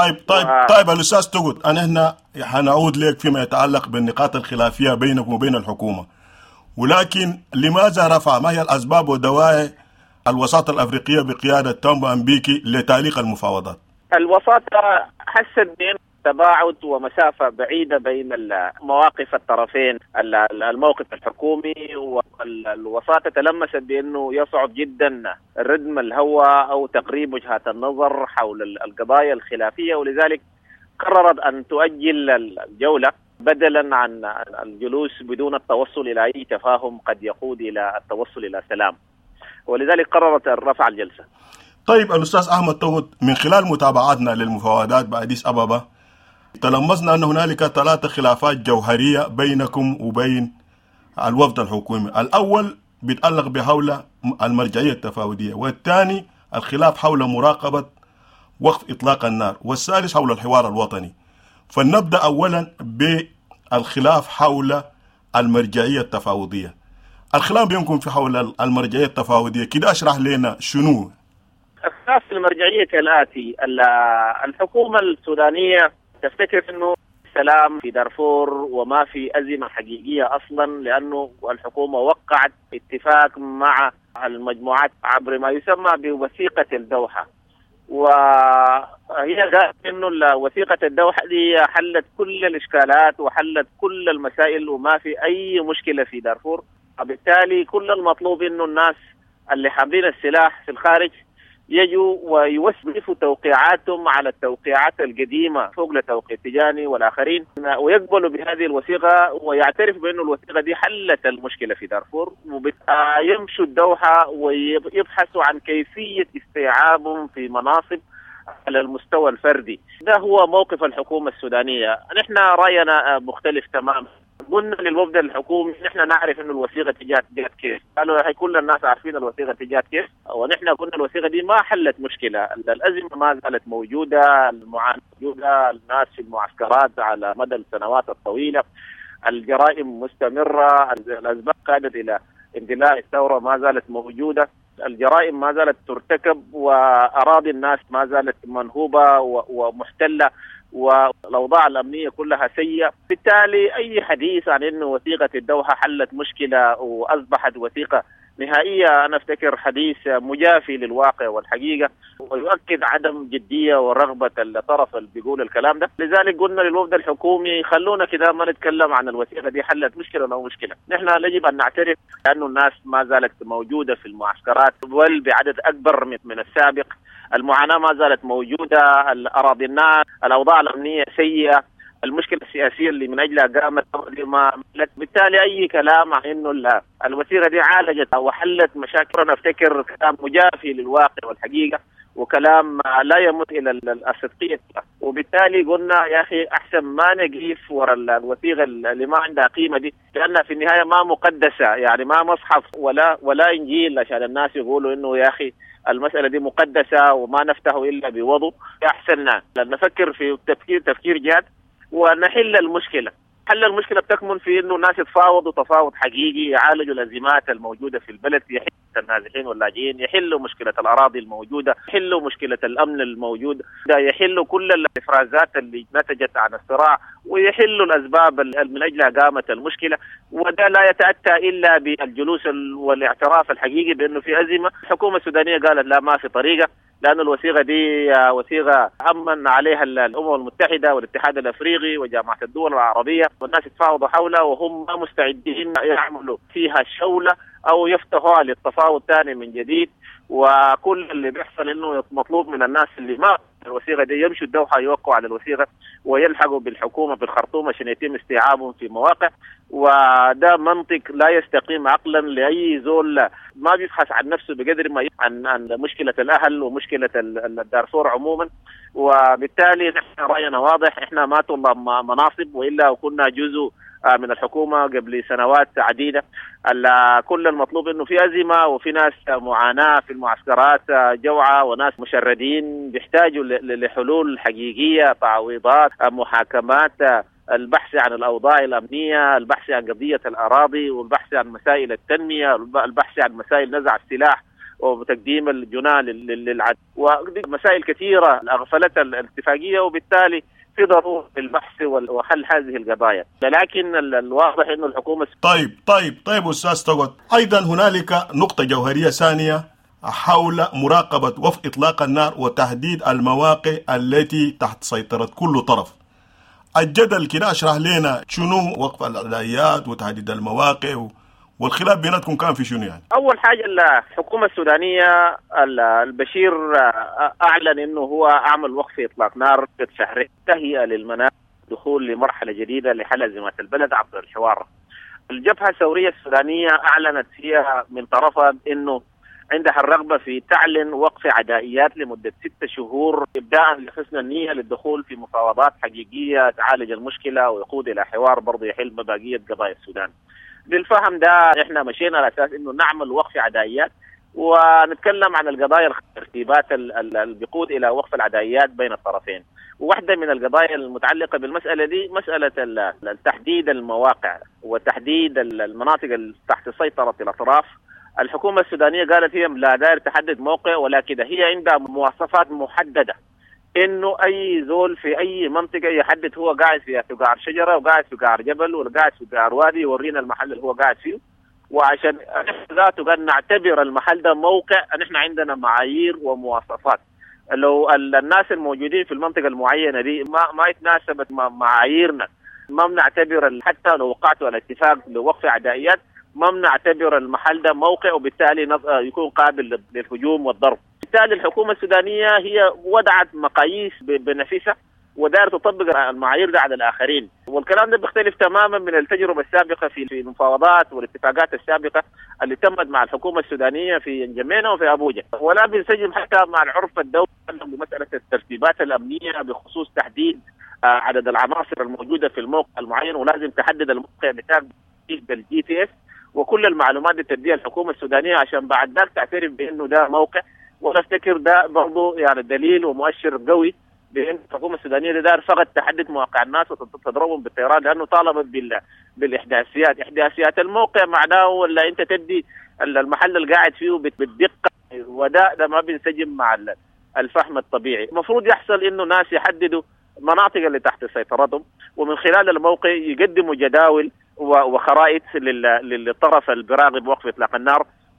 طيب الأستاذ تقود، أنا هنا حنعود لك فيما يتعلق بالنقاط الخلافية بينكم وبين الحكومة، ولكن لماذا رفع، ما هي الأسباب ودواعي الوساطة الأفريقية بقيادة تامبو أمبيكي لتعليق المفاوضات؟ الوساطة حست بأن تباعد ومسافة بعيدة بين مواقف الطرفين، الموقف الحكومي والوساطة تلمست بأنه يصعب جدا ردم الهوى أو تقريب وجهات النظر حول القضايا الخلافية، ولذلك قررت أن تؤجل الجولة بدلا عن الجلوس بدون التوصل إلى أي تفاهم قد يقود إلى التوصل إلى سلام، ولذلك قررت رفع الجلسة. طيب الأستاذ أحمد تقود، من خلال متابعتنا للمفاوضات بأديس أبابا تلمسنا أن هنالك 3 خلافات جوهرية بينكم وبين الوفد الحكومي. الأول بيتعلق بحول المرجعية التفاوضية، والثاني الخلاف حول مراقبة وقف إطلاق النار، والثالث حول الحوار الوطني. فلنبدأ أولا بالخلاف حول المرجعية التفاوضية. الخلاف بينكم في حول المرجعية التفاوضية، كده أشرح لنا شنو؟ الخلاف المرجعية كالآتي: الحكومة السودانية تفتكر أنه السلام في دارفور وما في أزمة حقيقية أصلا، لأنه الحكومة وقعت اتفاق مع المجموعات عبر ما يسمى بوثيقة الدوحة، وهي قالت أنه وثيقة الدوحة دي حلت كل الإشكالات وحلت كل المسائل وما في أي مشكلة في دارفور. وبالتالي كل المطلوب أنه الناس اللي حاملين السلاح في الخارج يجوا ويوثقوا توقيعاتهم على التوقيعات القديمة فوق لتوقيع تجاني والآخرين، ويقبلوا بهذه الوثيقة ويعترفوا بأن الوثيقة دي حلت المشكلة في دارفور، ويمشوا الدوحة ويبحثوا عن كيفية استيعابهم في مناصب على المستوى الفردي. ده هو موقف الحكومة السودانية. نحن رأينا مختلف تماما. قلنا للوفد الحكومي نحن نعرف انه الوثيقه جات كيف، قالوا كل الناس عارفين الوثيقه جات كيف، ونحن قلنا الوثيقه دي ما حلت مشكله، الازمه ما زالت موجوده، المعاناه موجوده، الناس في المعسكرات على مدى السنوات الطويله، الجرائم مستمره، الاسباب قادت الى اندلاع الثوره ما زالت موجوده، الجرائم ما زالت ترتكب، واراضي الناس ما زالت منهوبه ومحتله، والأوضاع الأمنية كلها سيئة. بالتالي أي حديث عن أنه وثيقة الدوحة حلت مشكلة وأصبحت وثيقة نهائية أنا أفتكر حديث مجافي للواقع والحقيقة، ويؤكد عدم جدية ورغبة الطرف اللي بيقول الكلام ده. لذلك قلنا للوفد الحكومي خلونا كده ما نتكلم عن الوثيقة دي حلت مشكلة أو مشكلة، نحن يجب أن نعترف أن الناس ما زالت موجودة في المعسكرات بل بعدد أكبر من السابق، المعاناة ما زالت موجودة، الأراضي الناس، الأوضاع الأمنية سيئة، المشكلة السياسية اللي من أجلها قامت ما. بالتالي أي كلام عن إنه الوثيقة دي عالجت وحلت مشاكل أنا أفتكر كلام مجافي للواقع والحقيقة، وكلام لا يمت إلى الصدقية. وبالتالي قلنا يا أخي أحسن ما نقيف وراء الوثيقة اللي ما عندها قيمة دي، لأنها في النهاية ما مقدسة، يعني ما مصحف ولا إنجيل عشان الناس يقولوا إنه يا أخي المسألة دي مقدسة وما نفتح إلا بوضوء. أحسن نفكر في تفكير جاد ونحل المشكلة. حل المشكلة بتكمن في إنه الناس يتفاوضوا تفاوض حقيقي، يعالجوا الأزمات الموجودة في البلد، يحلوا النازحين واللاجئين، يحلوا مشكلة الأراضي الموجودة، يحلوا مشكلة الأمن الموجود، يحلوا كل الإفرازات اللي نتجت عن الصراع، ويحلوا الأسباب من أجلها قامت المشكلة. وده لا يتأتى إلا بالجلوس والاعتراف الحقيقي بأنه في أزمة. الحكومة السودانية قالت لا ما في طريقة، لأن الوثيقة دي وثيقة أمن عليها الأمم المتحدة والاتحاد الأفريقي وجامعة الدول العربية، والناس يتفاوضوا حولها وهم ما مستعدين يعملوا فيها شولة أو يفتحوها للتفاوض ثاني من جديد. وكل اللي بيحصل إنه مطلوب من الناس اللي ما الوثيقة دي يمشوا الدوحة يوقعوا على الوثيقة ويلحقوا بالحكومة بالخرطوم عشان يتم استيعابهم في مواقع. وده منطق لا يستقيم عقلا لأي زول ما بيبحث عن نفسه بقدر ما عن مشكلة الأهل ومشكلة الدارفور عموما. وبالتالي نحن رأينا واضح، احنا ما طلب مناصب وإلا كنا جزء من الحكومة قبل سنوات عديدة. كل المطلوب انه في أزمة وفي ناس معاناة في المعسكرات جوعة وناس مشردين بيحتاجوا لحلول حقيقية، تعويضات، محاكمات، البحث عن الأوضاع الأمنية، البحث عن قضية الأراضي، والبحث عن مسائل التنمية، البحث عن مسائل نزع السلاح وتقديم الجناه للعدل، ومسائل كثيرة أغفلتها الاتفاقية. وبالتالي في ضرورة البحث وحل هذه القضايا، لكن الواضح إنه الحكومة طيب أستاذ توغوت، أيضا هنالك نقطة جوهرية ثانية حول مراقبة وفق إطلاق النار وتحديد المواقع التي تحت سيطرة كل طرف. الجدل كده اشرح لنا شنو وقف العدائيات وتحديد المواقع والخلاف بيناتكم كان في شنو يعني؟ أول حاجة الحكومة السودانية البشير أعلن إنه هو عمل وقف إطلاق نار في شهرين تهيئة للمناخ دخول لمرحلة جديدة لحل أزمات البلد عبر الحوار. الجبهة الثورية السودانية أعلنت فيها من طرفها إنه عندها الرغبة في تعلن وقف عدائيات لمدة 6 شهور إبداء لحسن النية للدخول في مفاوضات حقيقية تعالج المشكلة ويقود إلى حوار برضه يحل بباقية قضايا السودان. بالفهم ده احنا مشينا على اساس انه نعمل وقف عدائيات ونتكلم عن القضايا الترتيبات اللي بيقود الى وقف العدائيات بين الطرفين. وواحده من القضايا المتعلقه بالمساله دي مساله تحديد المواقع وتحديد المناطق تحت سيطره الاطراف. الحكومه السودانيه قالت هي لا داير تحدد موقع، ولكن هي عندها مواصفات محدده انه اي زول في اي منطقه يحدد هو قاعد في قعر شجره وقاعد في قعر جبل وقاعد في قعر وادي يورينا المحل اللي هو قاعد فيه، وعشان ذاته قد نعتبر المحل ده موقع نحن عندنا معايير ومواصفات. لو الناس الموجودين في المنطقه المعينه دي ما يتناسبت معاييرنا ما بنعتبر، حتى لو وقعتوا على اتفاق لوقف عدائيات ما بنعتبر المحل ده موقع وبالتالي يكون قابل للهجوم والضرب. بالتالي الحكومة السودانية هي وضعت مقاييس بنفسها ودار تطبق المعايير ده على الآخرين، والكلام ده بيختلف تماما من التجربة السابقة في المفاوضات والاتفاقات السابقة اللي تمت مع الحكومة السودانية في نجمينا وفي أبوجا. ولا بنسجم حتى مع العرف الدولي بمسألة الترتيبات الأمنية بخصوص تحديد عدد العناصر الموجودة في الموقع المعين، ولازم تحدد الموقع بتاعك بالGPS وكل المعلومات دي تديها الحكومة السودانية عشان بعد ذلك تعترف بأنه ده موقع. ونفتكر ده برضو يعني دليل ومؤشر قوي بأن الحكومة السودانية دار فقط تحدد مواقع الناس وتضربهم بالطيران، لأنه طالبت بالإحداثيات. إحداثيات الموقع معناه ولا أنت تدي المحل اللي قاعد فيه بالدقة، وده ما بينسجم مع الفهم الطبيعي. المفروض يحصل إنه ناس يحددوا مناطق اللي تحت سيطرتهم، ومن خلال الموقع يقدموا جداول وخرائط للطرف البراغب وقف إطلاق النار،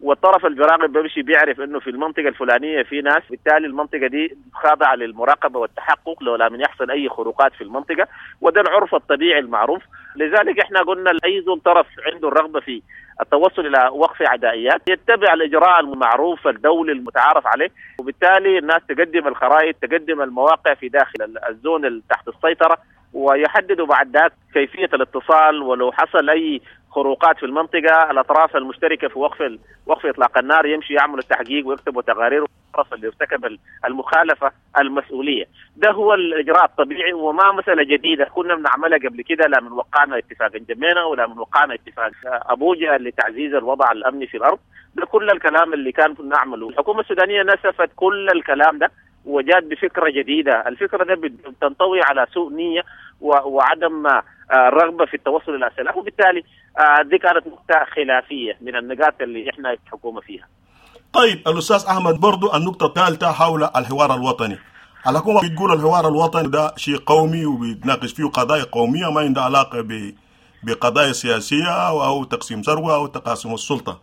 والطرف البراقب بيمشي بيعرف انه في المنطقه الفلانيه في ناس، بالتالي المنطقه دي خاضعه للمراقبه والتحقق لولا من يحصل اي خروقات في المنطقه، وده العرف الطبيعي المعروف. لذلك احنا قلنا اي ذو طرف عنده الرغبه في التوصل الى وقف عدائيات يتبع الاجراء المعروف الدولي المتعارف عليه، وبالتالي الناس تقدم الخرائط، تقدم المواقع في داخل الزون تحت السيطره، ويحددوا بعد ذلك كيفيه الاتصال، ولو حصل اي خروقات في المنطقه الاطراف المشتركه في وقف اطلاق النار يمشي يعملوا التحقيق ويكتبوا تقارير الطرف اللي ارتكب المخالفه المسؤوليه. ده هو الاجراء الطبيعي وما مساله جديده كنا بنعملها قبل كده، لا من وقعنا اتفاق جمينا ولا من وقعنا اتفاق ابوجا لتعزيز الوضع الامني في الارض. ده كل الكلام اللي كان نعمله. الحكومه السودانيه نسفت كل الكلام ده وجات بفكره جديده، الفكره ده بتنطوي على سوء نيه وعدم الرغبه في التوصل الى السلام، وبالتالي دي كانت نقطه خلافيه من النقاط اللي احنا الحكومه فيها. طيب الاستاذ احمد، برضو النقطه الثالثه حول الحوار الوطني. الحكومه بتقول الحوار الوطني ده شيء قومي وبيتناقش فيه قضايا قوميه ما عندها علاقه بقضايا سياسيه او تقسيم ثروه او تقاسم السلطه.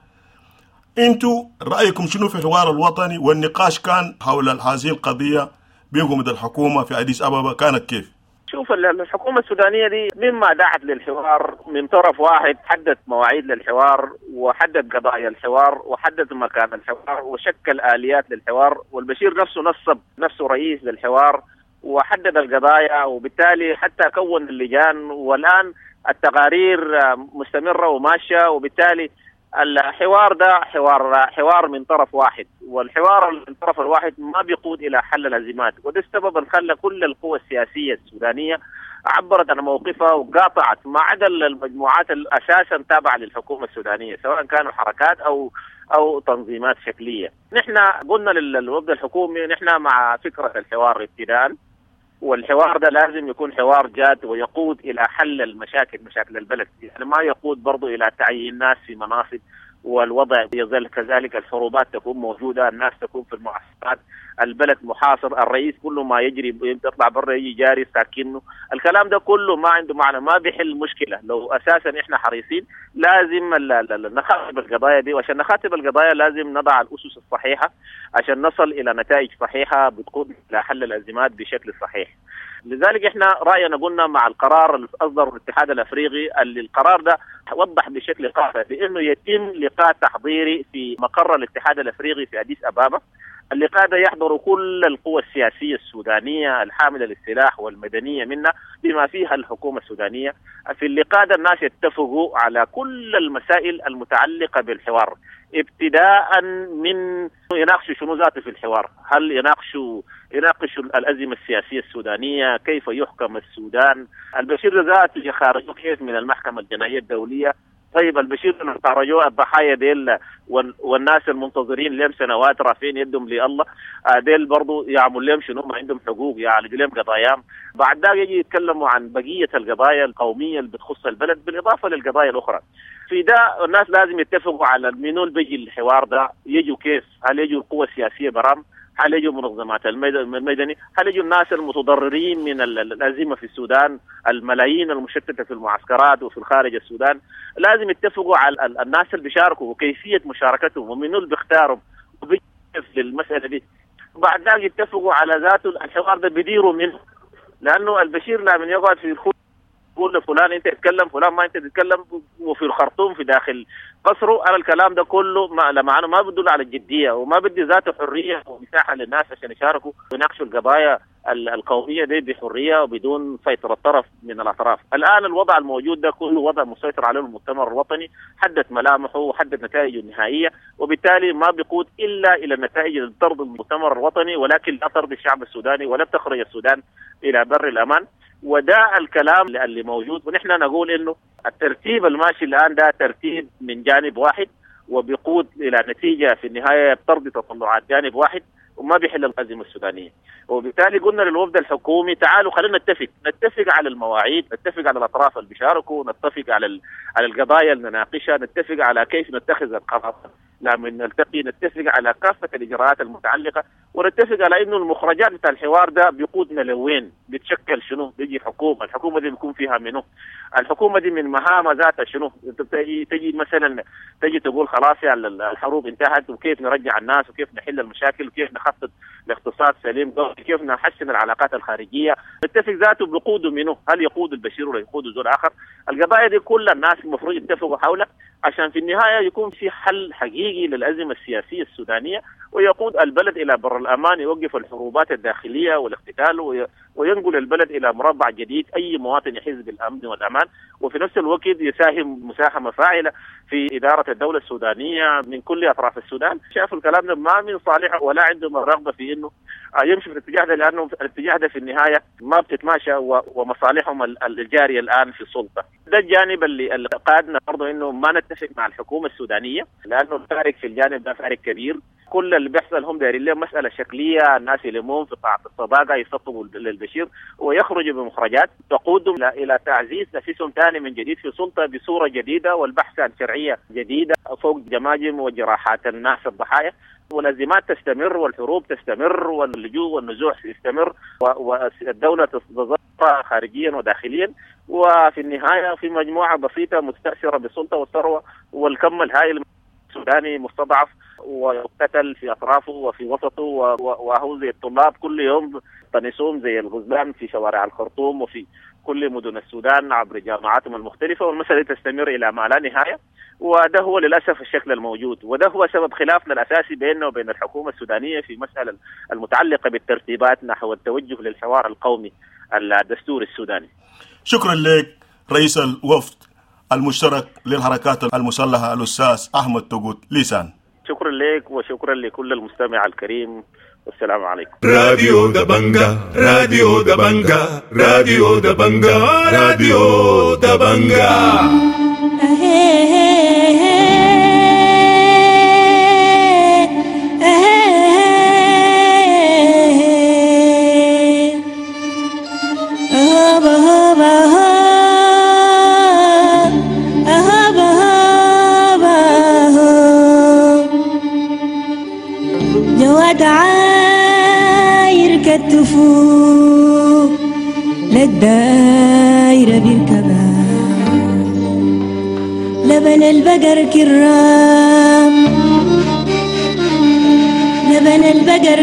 انتوا رايكم شنو في الحوار الوطني؟ والنقاش كان حول هذه القضيه بينكم الحكومه في اديس ابابا كانت كيف؟ شوف الحكومة السودانية دي مما دعت للحوار من طرف واحد، حدد مواعيد للحوار وحدد قضايا الحوار وحدد مكان الحوار وشكل آليات للحوار، والبشير نفسه نصب نفسه رئيس للحوار وحدد القضايا، وبالتالي حتى كون اللجان، والآن التقارير مستمرة وماشية، وبالتالي الحوار ده حوار من طرف واحد، والحوار من الطرف الواحد ما بيقود الى حل الازمات، وده السبب اللي خلى كل القوى السياسيه السودانيه عبرت عن موقفها وقاطعت ما عدا المجموعات اساسا تابعه للحكومه السودانيه، سواء كانوا حركات او تنظيمات شكليه. نحن قلنا للوفد الحكومي نحن مع فكره الحوار ابتداء، والحوار ده لازم يكون حوار جاد ويقود إلى حل مشاكل البلد، يعني ما يقود برضو إلى تعيين ناس في مناصب والوضع يظل كذلك، الحروبات تكون موجودة، الناس تكون في المعسكرات، البلد محاصر، الرئيس كله ما يجري يطلع برا يجي جاري ساكنه، الكلام ده كله ما عنده معنى، ما بيحل مشكلة. لو أساسا إحنا حريصين لازم نخاطب القضايا دي، وعشان نخاطب القضايا لازم نضع الأسس الصحيحة عشان نصل إلى نتائج صحيحة بتقود إلى حل الأزمات بشكل صحيح. لذلك احنا راينا قلنا مع القرار اللي اصدره الاتحاد الافريقي، اللي القرار ده وضح بشكل قاطع بانه يتم لقاء تحضيري في مقر الاتحاد الافريقي في اديس ابابا. اللقاء ده يحضر كل القوى السياسيه السودانيه الحامله للسلاح والمدنيه منها بما فيها الحكومه السودانيه. في اللقاء ده الناس يتفقوا على كل المسائل المتعلقه بالحوار، ابتداء من يناقشوا شنو ذاته في الحوار، هل يناقشوا الأزمة السياسية السودانية، كيف يحكم السودان، البشير ذاته يخرجوا كيف من المحكمة الجنائية الدولية. طيب البشير خرجوا الضحايا ديل والناس المنتظرين لهم سنوات رافعين يدهم لله، ديل برضو يعمل لهم شنو، ما عندهم حقوق يعالج لهم قضاياهم. بعد ذلك يجي يتكلموا عن بقية القضايا القومية اللي بتخص البلد بالإضافة للقضايا الأخرى. في ده الناس لازم يتفقوا على منو اللي بيجي الحوار ده، يجوا كيف، هل يجوا القوى السياسية برام، هل يجوا منظمات المدني، هل يجوا الناس المتضررين من الأزمة في السودان، الملايين المشتتة في المعسكرات وفي الخارج السودان. لازم يتفقوا على الناس اللي بيشاركوا وكيفية مشاركتهم ومنو اللي بيختاروا للمسألة دي. بعد ذلك يتفقوا على ذاته الحوار ده بيديروا منه، لأنه البشير لما يقعد في الخوف يقول لفلان انت تتكلم، فلان ما انت تتكلم، وفي الخرطوم في داخل قصره، انا الكلام ده كله لما انا ما بدل على الجديه وما بدي ذاته حريه ومساحه للناس عشان يشاركوا ويناقشوا القضايا القوميه دي بحريه وبدون سيطره طرف من الاطراف. الان الوضع الموجود ده كله وضع مسيطر عليه المؤتمر الوطني، حدد ملامحه وحدد نتائجه النهائيه، وبالتالي ما بيقود الا الى النتائج اللي ترضي المؤتمر الوطني ولكن لا ترضي الشعب السوداني ولا تخرج السودان الى بر الامان. وده الكلام اللي موجود، ونحن نقول انه الترتيب الماشي الان ده ترتيب من جانب واحد وبيقود الى نتيجه في النهايه ترضي تطلعات جانب واحد وما بيحل الازمه السودانيه. وبالتالي قلنا للوفد الحكومي تعالوا خلينا نتفق على المواعيد، نتفق على الاطراف اللي بيشاركوا، نتفق على القضايا اللي نناقشها، نتفق على كيف نتخذ القرارات. لما نلتقي نتفق على كافة الإجراءات المتعلقة، ونتفق على إنه المخرجات بتاع الحوار ده بيقودنا لوين، بتشكل شنو، بيجي حكومة، الحكومة دي بيكون فيها منه، الحكومة دي من مهامها ذاتها شنو، تجي مثلا تجي تقول خلاص يا الحروب انتهت وكيف نرجع الناس وكيف نحل المشاكل وكيف نخطط لاقتصاد سليم، كيف نحسن العلاقات الخارجية، نتفق ذاته بيقوده منه، هل يقود البشير ولا يقود زول آخر؟ القضايا دي كل الناس المفروض يتفقوا حولها عشان في النهاية يكون في حل حقيقي للأزمة السياسية السودانية، ويقود البلد إلى بر الأمان، يوقف الحروبات الداخلية والاقتتال، وينقل البلد إلى مربع جديد أي مواطن يحس بالأمن والأمان، وفي نفس الوقت يساهم مساهمة فاعلة في إدارة الدولة السودانية من كل أطراف السودان. شافوا الكلام ده ما من صالحه ولا عندهم الرغبة في إنه يمشي في الاتجاه ده، لأنه الاتجاه ده في النهاية ما بتتماشى ومصالحهم الجارية الآن في السلطة. ده الجانب اللي قادنا برضه إنه ما نتفق مع الحكومة السودانية، لأنه الفارق في الجانب ده فارق كبير. كل اللي بيحصل هم دايرين لهم مسألة شكلية، الناس يلمون في قاعة الصداقة يخطبوا للبشير ويخرجوا بمخرجات تقودهم إلى تعزيز نفسهم ثاني من جديد في سلطة بصورة جديدة والبحث عن شرعية جديدة فوق جماجم وجراحات الناس الضحايا. والأزمات تستمر والحروب تستمر واللجوء والنزوح يستمر والدولة تتضرر خارجيا وداخليا، وفي النهاية في مجموعة بسيطة مستأثرة بالسلطة والثروة والكم الهائل السوداني مستضعف ويقتل في أطرافه وفي وسطه، وهو زي الطلاب كل يوم طنسوهم زي الغزلان في شوارع الخرطوم وفي كل مدن السودان عبر جامعاتهم المختلفة، والمسألة تستمر إلى ما لا نهاية. وده هو للأسف الشكل الموجود، وده هو سبب خلافنا الأساسي بيننا وبين الحكومة السودانية في مسألة المتعلقة بالترتيبات نحو التوجه للحوار القومي الدستوري السوداني. شكرا لك رئيس الوفد المشترك للحركات المسلحة الأستاذ أحمد توغوت ليسان. شكرا لك وشكرا لكل المستمع الكريم، والسلام عليكم. راديو دبنجا راديو دبنجا راديو دبنجا راديو دبنجا. جواد عاير كتفوق للدايرة بيركبها، لبن البقر كرام لبن البقر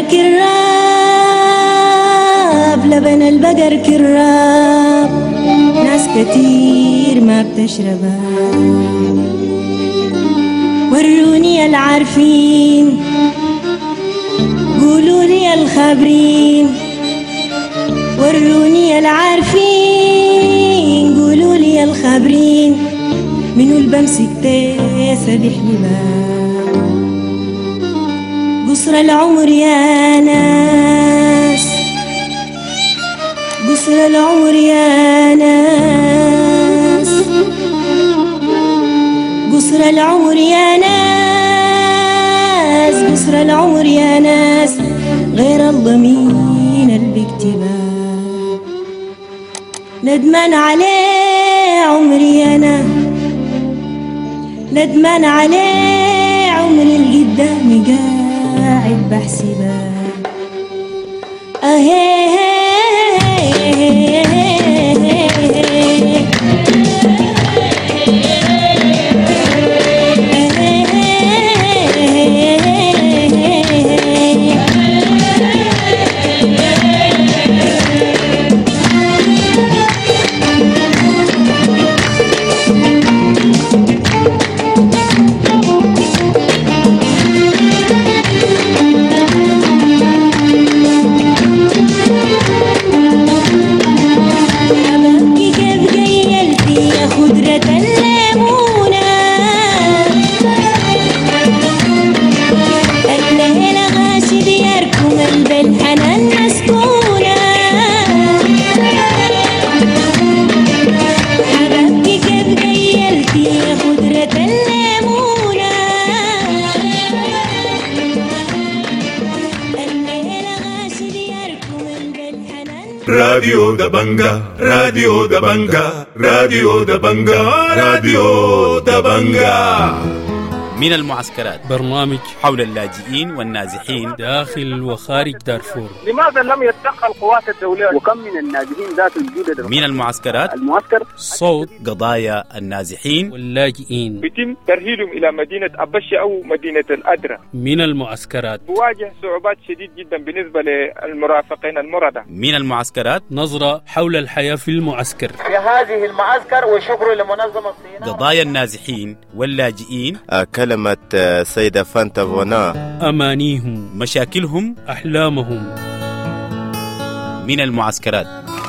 كراب لبن البقر كراب، ناس كتير ما بتشربها. وروني العارفين قولوا لي الخابرين، وروني العارفين قولوا لي الخابرين، منو البمسك تيسة بحلبها. قصر العمر يا ناس قصر العمر يا ناس قصر العمر يا ناس قصر العمر يا ناس، غير الضمين البكتبا. ندمان عليه عمري أنا، ندمان عليه عمري القدامي قاعد بحسبها. راديو دبنجا راديو دبنجا راديو دبنجا راديو دبنجا. من المعسكرات، برنامج حول اللاجئين والنازحين داخل وخارج دارفور. لماذا لم يتدخل القوات الدولية؟ وكم من النازحين ذات الوجود من المعسكرات، المعسكر صوت قضايا النازحين واللاجئين، يتم ترحيلهم إلى مدينة أبشة أو مدينة الأدرة. من المعسكرات بواجه صعوبات شديد جدا بالنسبة للمرافقين المردة. من المعسكرات نظرة حول الحياة في المعسكر. في هذه المعسكر وشكر لمنظمة سيناء. قضايا النازحين واللاجئين، كلمة سيدة فانتا فونا، أمانيهم، مشاكلهم، أحلامهم. من المعسكرات.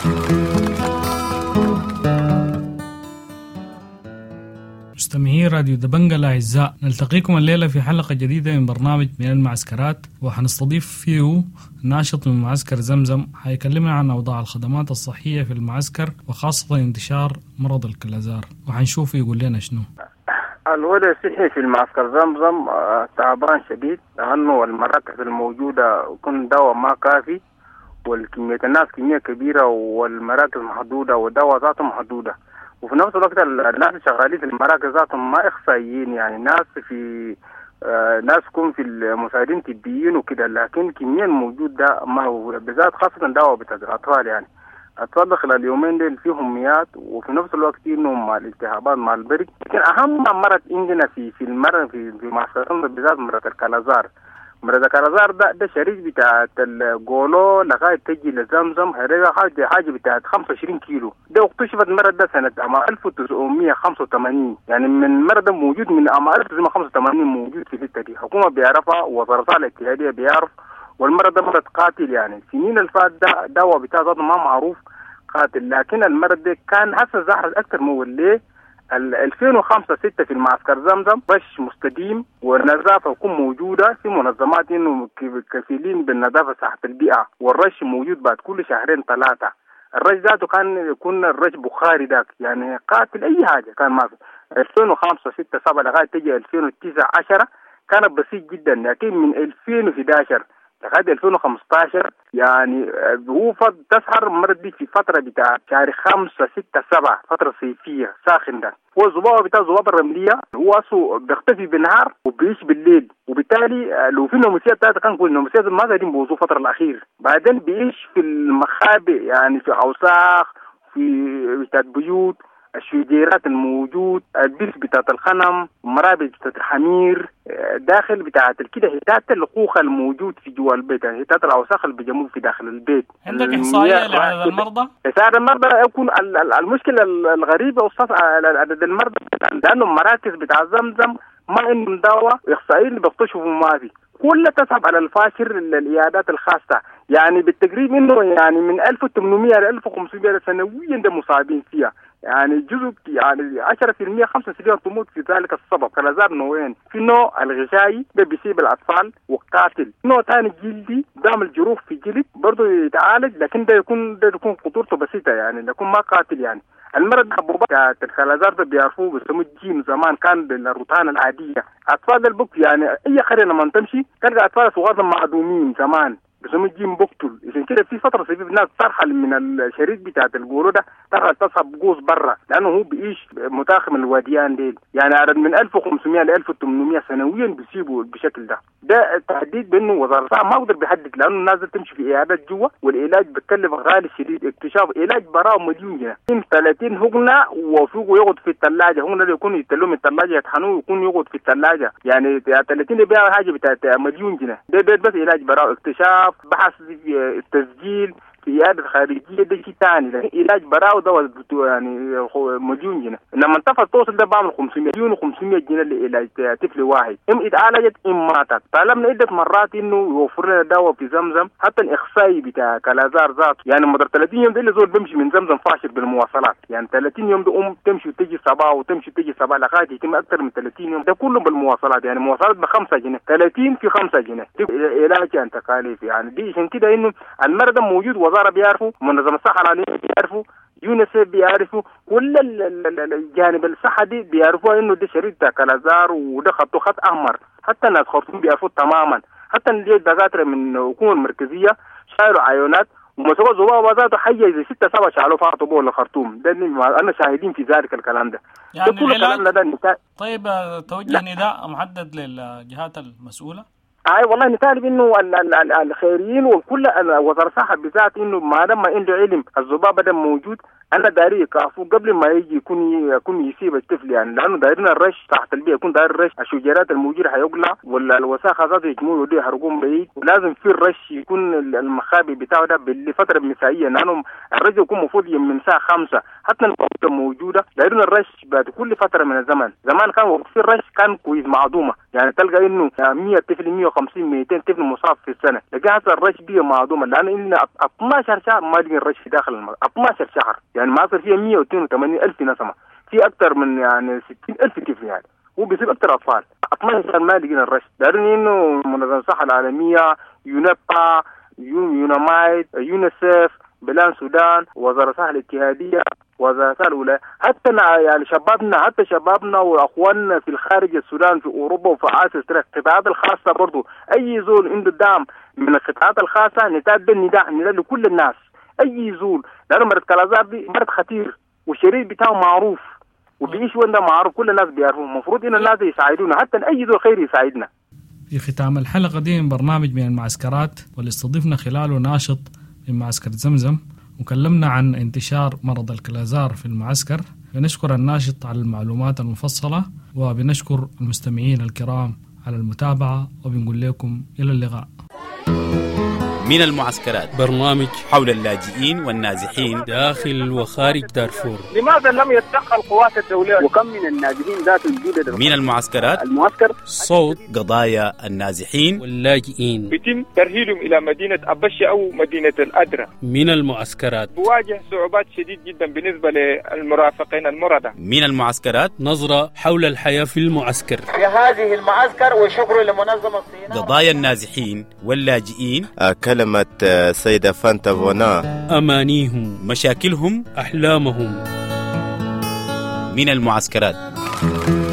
مستمعي راديو دبنجة الأعزاء، نلتقيكم الليلة في حلقة جديدة من برنامج من المعسكرات، وحنستضيف فيه ناشط من معسكر زمزم حيكلمنا عن أوضاع الخدمات الصحية في المعسكر وخاصة انتشار مرض الكلازار، وحنشوف يقول لنا شنو. الوضع الصحي في المعسكر زمزم تعبان شديد، لأنه المراكز الموجودة يكون دواء ما كافي، والكمية الناس كمية كبيرة، والمراكز محدودة، والدواء ذاتهم محدودة. وفي نفس الوقت الناس شغالين في المراكز ذاتهم ما إخصائيين، يعني ناس ناس يكون في المساعدين طبيين وكده، لكن كمية الموجود ده ما هو، بالذات خاصة دواء بتاع الأطفال. يعني أطفال خلال اليومين دول فيهم ميات، وفي نفس الوقت إنهم مع الالتهابات مع البرد. لكن أهم مرض عندنا في معسكر بالذات مرض الكلازار. مرض الكلازار ده شريك بتاعت الجولو لغاية تجي لزمزم، هذا حاجة بتاعت 25 كيلو. ده اكتشفت المرض ده سنة 1985، يعني من مرض موجود من 1985 موجود في الحتة دي، حكومة بيعرفها ووزارة الاتحادية بيعرف، والمرض ده مرض قاتل. يعني سنين الفات ده دواء بتاع ذاته ما معروف قاتل، لكن المرض ده كان هسه ظهر أكثر من وليه 2005-6 في المعسكر زمزم بش مستديم، والنظافة تكون موجودة في منظمات إنه كفيلين بالنظافة تحت البيئة، والرش موجود بعد كل شهرين 3. الرش ذاته كان يكون الرش بخاري داك، يعني قاتل أي حاجة كان ما في. 2005-6-7 لغاية تجي 2009-10 كانت بسيط جدا، لكن من 2011 لغاية 2015 يعني هو تسهر مرض دي في فترة بتاع شهر 5-6-7، فترة صيفية ساخن ده. هو الذبابة بتاع الذبابة الرملية هو أصله بيختفي بالنهار وبيعيش بالليل، وبالتالي لو في نومسيات بتاعته كان كل النومسيات ما قاعدين بوظوه فترة الأخير، بعدين بيعيش في المخابئ، يعني في أوساخ، في بتاعت بيوت، الشجيرات الموجود، البيس بتاعت الخنم، مرابط بتاعت الحمير، داخل بتاعت كده هتات اللقوخ الموجود في جوا البيت، يعني هتات الأوساخ اللي بيجمعوا في داخل البيت. عندك إحصائية لعدد المرضى؟ عدد المرضى يكون المشكلة الغريبة أستاذ عدد المرضى، لأنه المراكز بتاع زمزم ما عندهم دواء، إحصائيين اللي بيكتشفوا ما في، كلها تسحب على الفاشر العيادات الخاصة. يعني بالتقريب إنه يعني من 1800 ل 1500 سنويا ده مصابين فيها، يعني جزء يعني 10% 5% تموت في ذلك السبب. كلازار نوعين، في نوع الغشائي ده بيصيب الأطفال وقاتل، نوع ثاني جلدي بيعمل جروح في جلد برضه يتعالج، لكن ده يكون خطورته بسيطة، يعني يكون ما قاتل. يعني المرض حبوبات الكلازار ده بيعرفوه بيسموه الجيم، زمان كان للروتان العادية. أطفال البك يعني أي قرية لما تمشي تلقى أطفال صغار معدومين زمان بيسموه جيم بوكتول. عشان كده في فترة صيفية الناس ترحل من الشريط بتاعت الجولو ده، ترحل تصحب جوز برا، لأنه هو بيعيش متاخم من الواديان ديل، يعني عدد من 1500 ل 1800 سنويا بيسيبوا بالشكل ده. ده تحديد بأنه وزارة الصحة ما بقدر بيحدد، لأنه الناس تمشي في عيادات جوا، والعلاج بتكلف غالي شديد. اكتشاف علاج براه مليون جنيه، 30 هجنة وفوقه يقعد في الثلاجة، هجنة ده يكون يتلوه من الثلاجة يطحنوه يكون يقعد في الثلاجة، يعني 30 بيع حاجة بتاعت مليون جنيه. ده بيت بس علاج براه، اكتشاف، بحث، تسجيل في عيادة خارجية ده شيء ثاني، لكن علاج براو ده يعني مليون جنيه. لما انتفض توصل ده بعمل 500 جنيه لعلاج طفل واحد، إم اتعالجت إم ماتت. طالبنا عدة مرات إنه يوفر لنا دواء في زمزم، حتى الإخصائي بتاع كلازار ذاته، يعني مدر 30 يوم ده اللي زول بمشي من زمزم فاشل بالمواصلات، يعني 30 يوم ده تمشي وتجي صباح وتمشي وتجي صباح لغاية يتم أكثر من 30 يوم، ده كله بالمواصلات، يعني مواصلات ب5 جنيه، 30 في 5 جنيه علاج عن تكاليف. يعني دي عشان كده إنه المرض موجود، وزارة بيعرفوا، منظمة الصحة العالمية بيعرفوا، يونيسيف بيعرفوا، كل الجانب الصحة دي بيعرفوا إنه ده شريط كلازار وده خط أحمر. حتى الناس خرطوم بيعرفوا تماما، حتى الدكاترة من الحكومة المركزية شايلوا عيونات ومسكوا الذبابة ذاته حية زي 6-7 شعلوا فاطمة ولا خرطوم، ده أنا شاهدين في ذلك الكلام ده. يعني كل الكلام ده طيب توجه نداء محدد للجهات المسؤولة؟ والله نطالب انه الخيريين وكل وزارة الصحة بالذات انه ما دام عنده علم الذبابة ده موجود، انا داري يكافو قبل ما يجي يكون يسيب الطفل، يعني لانه دايرين الرش تحت البيئة، يكون داير الرش الشجيرات الموجودة هيقلع ولا الوساخة ذاته يجمعوا ودي يحرقون بعيد، ولازم في الرش يكون المخابئ بتاعه ده لفترة مسائية، لانه الرش يكون المفروض من الساعة 5 حتى الموجودة موجودة، دايرين الرش بعد كل فترة من الزمن. زمان كان وقت في الرش كان كويس معدومة، يعني تلقى انه 100 طفل 150 200 طفل مصاب في السنة، لكن هذا الرش بيه معدومة، لأن إلنا 12 شهر ما لقين الرش في داخل 12 شهر، يعني ما صار فيها 182 ألف نسمة، في أكثر من يعني 60 ألف طفل، يعني هو بيصير أكثر أطفال. 12 شهر ما لقين الرش، لأن إنه منظمة الصحة العالمية، يونيبا، يونامايد، يونيسيف، بلان السودان، وزارة الصحة الاتحادية، وزارة الولايات، حتى يعني شبابنا واخواننا في الخارج السودان في اوروبا وفي اسيا، القطاعات الخاصه برضو، اي زول عنده دعم من القطاعات الخاصه نتابع النداء لكل الناس، اي زول، لانه مرض كالازار دي مرض خطير والشريط بتاعه معروف وبيعيش وين ده معروف، كل الناس بيعرفوه، المفروض ان الناس يساعدونا، حتى اي زول خير يساعدنا. في ختام الحلقه دي من برنامج من المعسكرات، واللي استضفنا خلاله ناشط من معسكر زمزم، وكلمنا عن انتشار مرض الكلازار في المعسكر. بنشكر الناشط على المعلومات المفصلة، وبنشكر المستمعين الكرام على المتابعة، وبنقول لكم إلى اللقاء. من المعسكرات، برنامج حول اللاجئين والنازحين داخل وخارج دارفور. لماذا لم يتدخل القوات الدولية؟ وكم من النازحين ذات الجودة؟ من المعسكرات، المعسكر صوت قضايا النازحين واللاجئين، يتم ترحيلهم إلى مدينة أبشة أو مدينة الأدرة. من المعسكرات، بواجه صعوبات شديد جدا بالنسبة للمرافقين المردة. من المعسكرات، نظرة حول الحياة في المعسكر. في هذه المعسكر، وشكر لمنظمة الصيناء. قضايا النازحين واللاجئين، كلمة سيدة فانتا فونا، أمانيهم، مشاكلهم، أحلامهم. من المعسكرات.